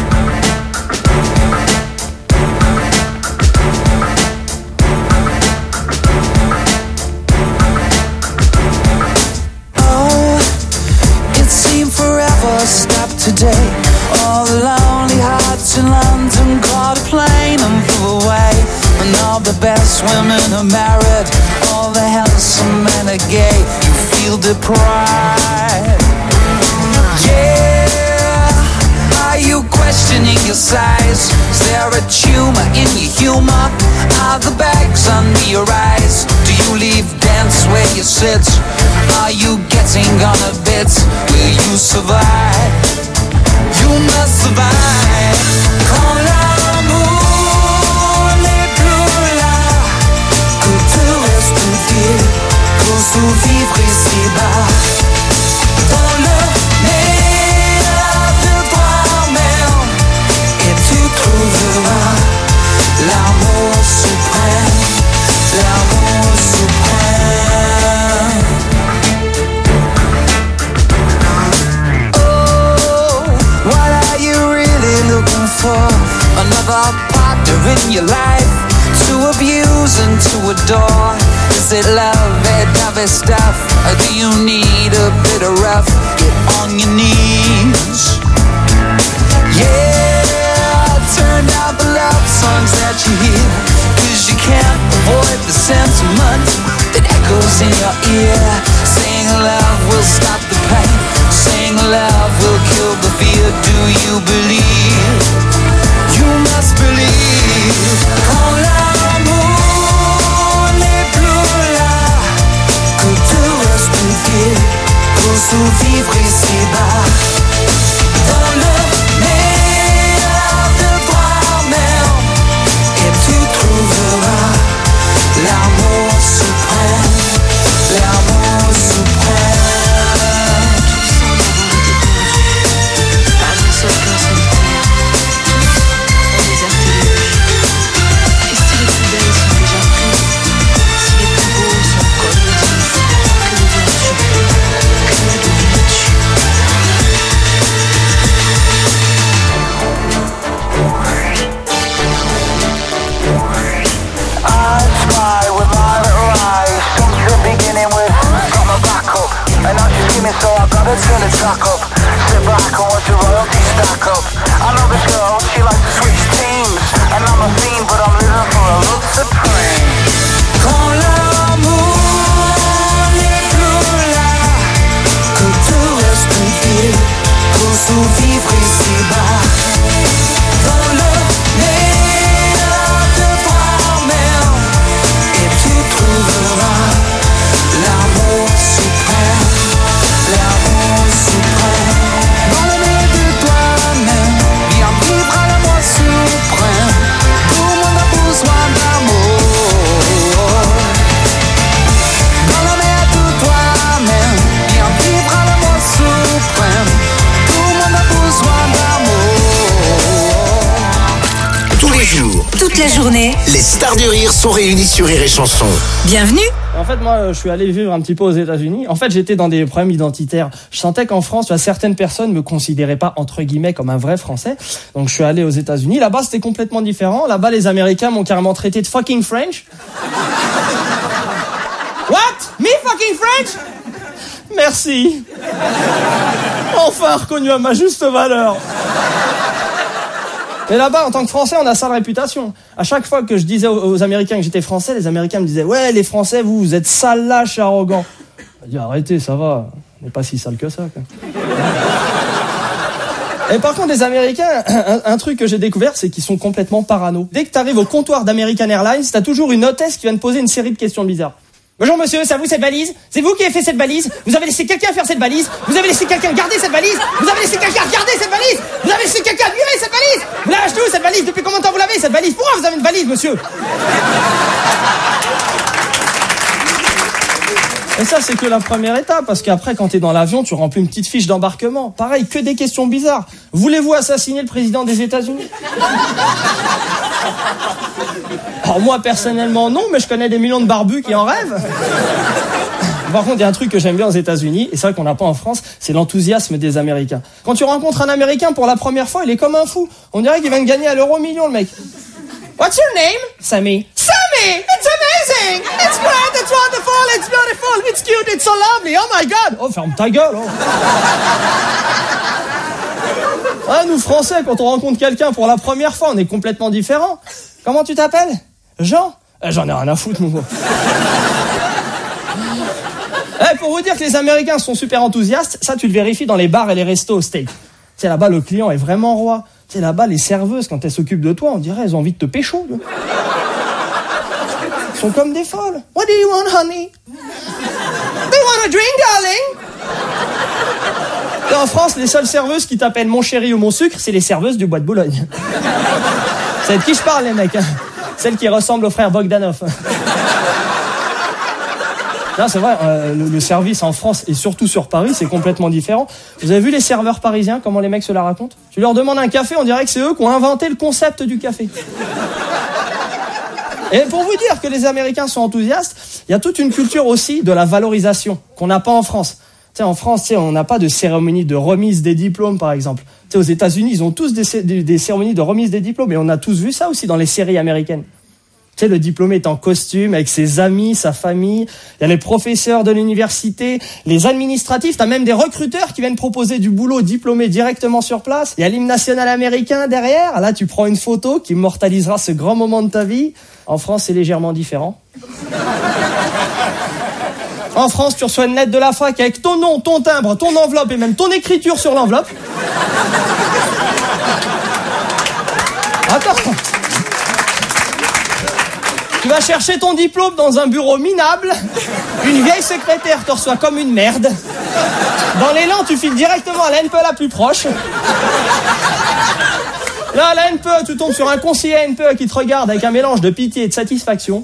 Oh, it seemed forever stopped today. All the lonely hearts in London caught a plane and flew away. And all the best women are married, all the handsome men are gay. You feel deprived. Yeah, are you questioning your size? Is there a tumor in your humor? Are the bags under your eyes? Do you leave dance where you sit? Are you getting on a bit? Will you survive? You must survive. Quand l'amour n'est plus là, que te reste-t-il pour survivre ici-bas? Dans le meilleur de toi-même, for another partner in your life, to abuse and to adore? Is it love, that heavy stuff, or do you need a bit of rough? Get on your knees. Yeah, turn down the love songs that you hear, 'cause you can't avoid the sentiment that echoes in your ear. Saying love will stop the pain, saying love will kill the fear. Do you believe? You must believe. Quand l'amour n'est plus là, que te reste-t-il pour survivre ici-bas? Dans le meilleur de toi-même, et tu trouveras l'amour suprême, l'amour suprême. Pas une seule personne terre, on les a télégués. Et si les plus belles sont déjà prises, si les plus beaux sont comme le disent, que deviens-tu? Que deviens-tu? I try with my little eyes, something beginning with got my back up, and now she's screaming, so I gotta turn the track up. Sit back and watch the royalty stack up. I know this girl, she likes to switch teams, and I'm a fiend, but I'm living for a love supreme. Quand l'amour n'est plus là, que te reste-t-il pour survivre ici-bas? Dans le meilleur de toi-même, et tu trouveras l'amour suprême, l'amour suprême. Dans le meilleur de toi-même, viens vivre à l'amour suprême. Tout le monde a besoin d'amour. Dans le meilleur de toi-même, viens vivre à l'amour suprême. Tout le monde a besoin d'amour. Tous les jours, Toute la journée, les stars du rire sont réunies sur Rire et Chanson. bienvenue. En fait, moi, je suis allé vivre un petit peu aux États-Unis. En fait, j'étais dans des problèmes identitaires. Je sentais qu'en France, tu vois, certaines personnes me considéraient pas, entre guillemets, comme un vrai Français. Donc, je suis allé aux États-Unis. Là-bas, c'était complètement différent. Là-bas, les Américains m'ont carrément traité de fucking French. What? Me fucking French? Merci. Enfin reconnu à ma juste valeur. Et là-bas, en tant que Français, on a sale réputation. À chaque fois que je disais aux, aux Américains que j'étais Français, les Américains me disaient « Ouais, les Français, vous, vous êtes sales, lâches et arrogants. » Je dis « Arrêtez, ça va, on n'est pas si sale que ça. » quoi. Et par contre, les Américains, un, un truc que j'ai découvert, c'est qu'ils sont complètement parano. Dès que tu arrives au comptoir d'American Airlines, t'as toujours une hôtesse qui vient te poser une série de questions bizarres. Bonjour monsieur, c'est à vous cette valise? C'est vous qui avez fait cette valise? Vous avez laissé quelqu'un faire cette valise? Vous avez laissé quelqu'un garder cette valise? Vous avez laissé quelqu'un regarder cette valise? Vous avez laissé quelqu'un admirer cette valise? Vous l'avez acheté où cette valise? Depuis combien de temps vous l'avez cette valise? Pourquoi vous avez une valise, monsieur? Et ça, c'est que la première étape, parce qu'après, quand t'es dans l'avion, tu remplis une petite fiche d'embarquement. Pareil, que des questions bizarres. Voulez-vous assassiner le président des États-Unis? Alors moi, personnellement, non, mais je connais des millions de barbus qui en rêvent. Par contre, il y a un truc que j'aime bien aux États-Unis, et c'est vrai qu'on n'a pas en France, c'est l'enthousiasme des Américains. Quand tu rencontres un Américain pour la première fois, il est comme un fou. On dirait qu'il vient de gagner à l'euro million, le mec. What's your name? Sammy. Sammy! It's amazing! It's great! It's wonderful! It's beautiful! It's cute! It's so lovely! Oh my God! Oh, ferme ta gueule! Oh. Ah, nous, Français, quand on rencontre quelqu'un pour la première fois, on est complètement différents. Comment tu t'appelles? Jean? Eh, j'en ai rien à foutre, mon gars. Eh, pour vous dire que les Américains sont super enthousiastes, ça, tu le vérifies dans les bars et les restos au steak. Tu sais, là-bas, le client est vraiment roi. Tu sais, là-bas, les serveuses, quand elles s'occupent de toi, on dirait elles ont envie de te pécho. Là. Elles sont comme des folles. What do you want, honey? Do you want a drink, darling? Et en France, les seules serveuses qui t'appellent mon chéri ou mon sucre, c'est les serveuses du Bois de Boulogne. C'est de qui je parle, les mecs, hein. Celles qui ressemblent au frère Bogdanov. Non, c'est vrai, euh, le, le service en France et surtout sur Paris, c'est complètement différent. Vous avez vu les serveurs parisiens, comment les mecs se la racontent? Tu leur demandes un café, on dirait que c'est eux qui ont inventé le concept du café. Et pour vous dire que les Américains sont enthousiastes, il y a toute une culture aussi de la valorisation qu'on n'a pas en France. sais, en France, tu sais, on n'a pas de cérémonie de remise des diplômes, par exemple. Tu sais, aux États-Unis, ils ont tous des, des, des cérémonies de remise des diplômes, et on a tous vu ça aussi dans les séries américaines. Tu sais, le diplômé est en costume, avec ses amis, sa famille. Il y a les professeurs de l'université, les administratifs. T'as même des recruteurs qui viennent proposer du boulot diplômé directement sur place. Il y a l'hymne national américain derrière. Là, tu prends une photo qui immortalisera ce grand moment de ta vie. En France, c'est légèrement différent. En France, tu reçois une lettre de la fac avec ton nom, ton timbre, ton enveloppe et même ton écriture sur l'enveloppe. Attends. Tu vas chercher ton diplôme dans un bureau minable. Une vieille secrétaire te reçoit comme une merde. Dans l'élan, tu files directement à la N P E la plus proche. Là, à la N P E, tu tombes sur un conseiller N P E qui te regarde avec un mélange de pitié et de satisfaction.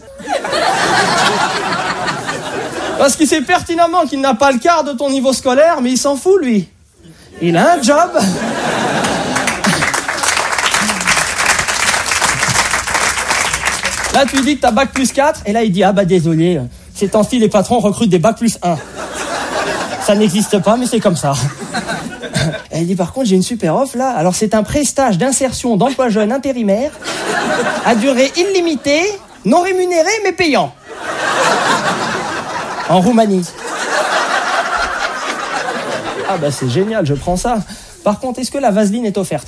Parce qu'il sait pertinemment qu'il n'a pas le quart de ton niveau scolaire, mais il s'en fout, lui. Il a un job. Là, tu lui dis que t'as bac plus quatre, et là, il dit, ah bah désolé, ces temps-ci, les patrons recrutent des bac plus un. Ça n'existe pas, mais c'est comme ça. Elle dit, par contre, j'ai une super offre, là. Alors, c'est un pré-stage d'insertion d'emploi jeune intérimaire, à durée illimitée, non rémunéré, mais payant. En Roumanie. Ah bah, c'est génial, je prends ça. Par contre, est-ce que la vaseline est offerte ?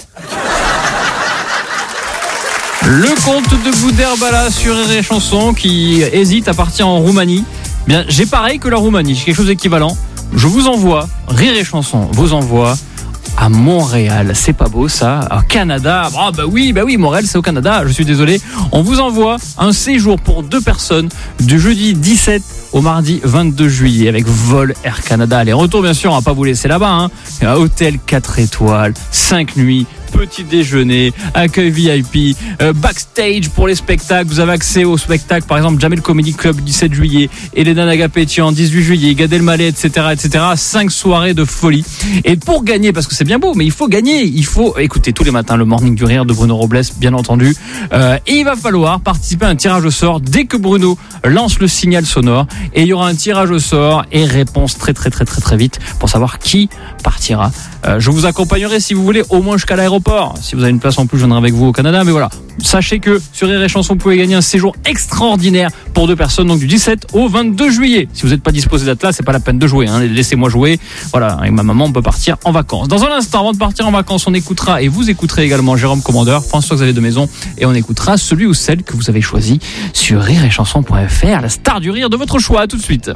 Le comte de Boudherbala sur Rire et Chanson qui hésite à partir en Roumanie. Bien, j'ai pareil que la Roumanie, j'ai quelque chose d'équivalent. Je vous envoie, Rire et Chanson vous envoie à Montréal. C'est pas beau ça, au Canada. Ah bah oui, bah oui, Montréal c'est au Canada, je suis désolé. On vous envoie un séjour pour deux personnes du jeudi dix-sept au mardi vingt-deux juillet avec vol Air Canada. Les retours bien sûr, on va pas vous laisser là-bas, hein. Un hôtel quatre étoiles, cinq nuits, petit déjeuner, accueil V I P, euh, backstage pour les spectacles. Vous avez accès au spectacle, par exemple Jamel Comedy Club dix-sept juillet, Elena Nagapetian dix-huit juillet, Gad Elmaleh, et cetera, et cetera. Cinq soirées de folie. Et pour gagner, parce que c'est bien beau, mais il faut gagner, il faut écouter tous les matins le Morning du Rire de Bruno Robles, bien entendu. Euh, et il va falloir participer à un tirage au sort dès que Bruno lance le signal sonore. Et il y aura un tirage au sort et réponse très très très très très vite pour savoir qui partira. Euh, je vous accompagnerai si vous voulez au moins jusqu'à l'aéroport. Si vous avez une place en plus, je viendrai avec vous au Canada. Mais voilà, sachez que sur Rire et Chanson, vous pouvez gagner un séjour extraordinaire pour deux personnes, donc du dix-sept au vingt-deux juillet. Si vous n'êtes pas disposé d'être là, c'est pas la peine de jouer, hein. Laissez-moi jouer. Voilà, avec ma maman, on peut partir en vacances. Dans un instant, avant de partir en vacances, on écoutera et vous écouterez également Jérôme Commandeur, François-Xavier de Maison, et on écoutera celui ou celle que vous avez choisi sur rire et chanson point f r, la star du rire de votre choix. À tout de suite.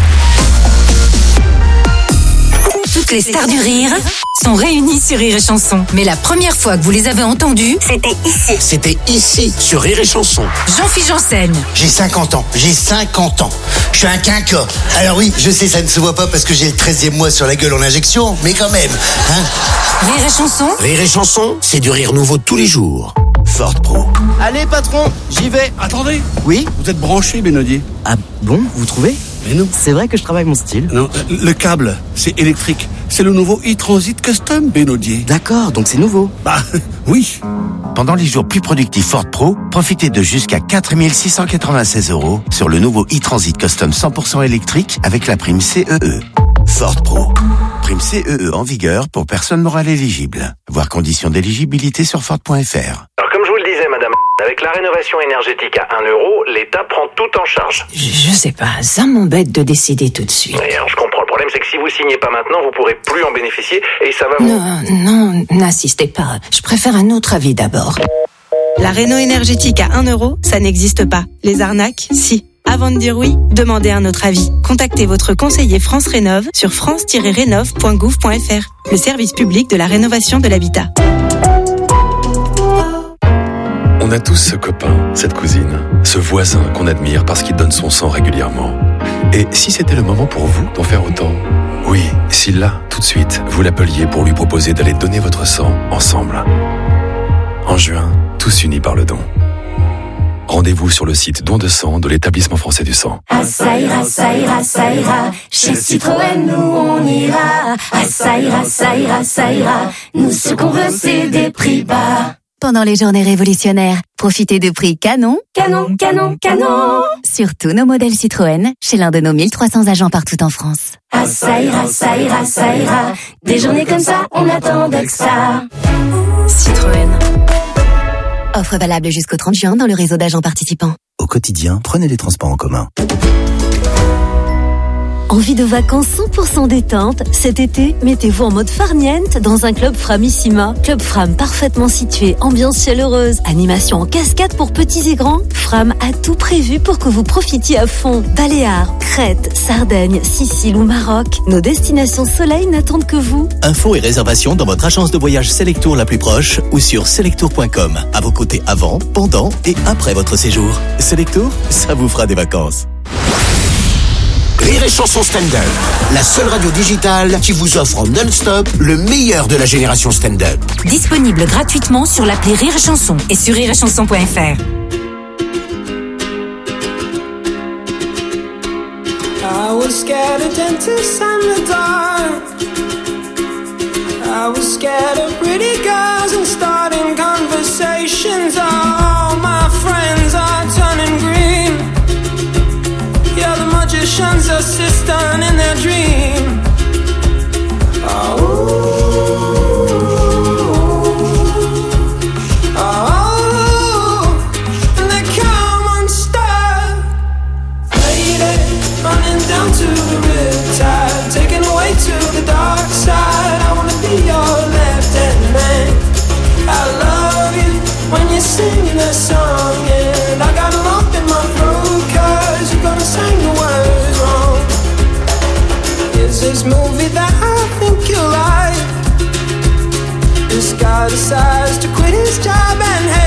Toutes les stars du rire sont réunies sur Rire et Chanson. Mais la première fois que vous les avez entendues, c'était ici. C'était ici, sur Rire et Chanson. Jean-Philippe Janssen. J'ai cinquante ans, j'ai cinquante ans. Je suis un quinqueur. Alors oui, je sais, ça ne se voit pas parce que j'ai le treizième mois sur la gueule en injection, mais quand même, hein. Rire et Chanson. Rire et Chanson, c'est du rire nouveau tous les jours. Ford Pro. Allez patron, j'y vais. Attendez. Oui, vous êtes branché, Benodier. Ah bon, vous trouvez? Mais non. C'est vrai que je travaille mon style. Non, le câble, c'est électrique. C'est le nouveau e-Transit Custom, Benodier. D'accord, donc c'est nouveau. Bah, oui. Pendant les jours plus productifs Ford Pro, profitez de jusqu'à quatre mille six cent quatre-vingt-seize euros sur le nouveau e-Transit Custom cent pour cent électrique avec la prime C E E. Ford Pro. Prime C E E en vigueur pour personnes morales éligibles. Voir conditions d'éligibilité sur Ford point f r. Alors comme je vous le disais, madame, avec la rénovation énergétique à un euro, l'État prend tout en charge. Je, je sais pas, ça m'embête de décider tout de suite. Et alors je comprends, le problème c'est que si vous signez pas maintenant, vous pourrez plus en bénéficier et ça va vous... Non, non, n'insistez pas, je préfère un autre avis d'abord. La réno énergétique à un euro, ça n'existe pas. Les arnaques, si. Avant de dire oui, demandez un autre avis. Contactez votre conseiller France Rénov sur france tiret rénov point gouv point f r, le service public de la rénovation de l'habitat. On a tous ce copain, cette cousine, ce voisin qu'on admire parce qu'il donne son sang régulièrement. Et si c'était le moment pour vous d'en faire autant? Oui, si là, tout de suite, vous l'appeliez pour lui proposer d'aller donner votre sang ensemble. En juin, tous unis par le don. Rendez-vous sur le site don de sang de l'Établissement français du sang. Ah ça ira, ça ira, ça ira. Chez Citroën, nous on ira. Ah ça ira, ça ira, ça ira. Nous ce qu'on veut c'est des prix bas. Pendant les journées révolutionnaires, profitez de prix canon, canon, canon, canon sur tous nos modèles Citroën, chez l'un de nos mille trois cents agents partout en France. Ah ça ira, ça ira, ça ira. Des journées comme ça, on attendait que ça. Citroën. Offre valable jusqu'au trente juin dans le réseau d'agents participants. Au quotidien, prenez les transports en commun. Envie de vacances cent pour cent détente? Cet été, mettez-vous en mode farniente dans un club Framissima. Club Fram parfaitement situé, ambiance chaleureuse, animation en cascade pour petits et grands. Fram a tout prévu pour que vous profitiez à fond. Baléares, Crète, Sardaigne, Sicile ou Maroc. Nos destinations soleil n'attendent que vous. Infos et réservations dans votre agence de voyage Selectour la plus proche ou sur selectour point com. À vos côtés avant, pendant et après votre séjour. Selectour, ça vous fera des vacances. Rire et Chanson Stand-Up, la seule radio digitale qui vous offre en non-stop le meilleur de la génération stand-up. Disponible gratuitement sur l'appli Rire et Chanson et sur rire et chanson point f r. I was scared of dentists and the dark. I was scared of pretty girls and starting conversations.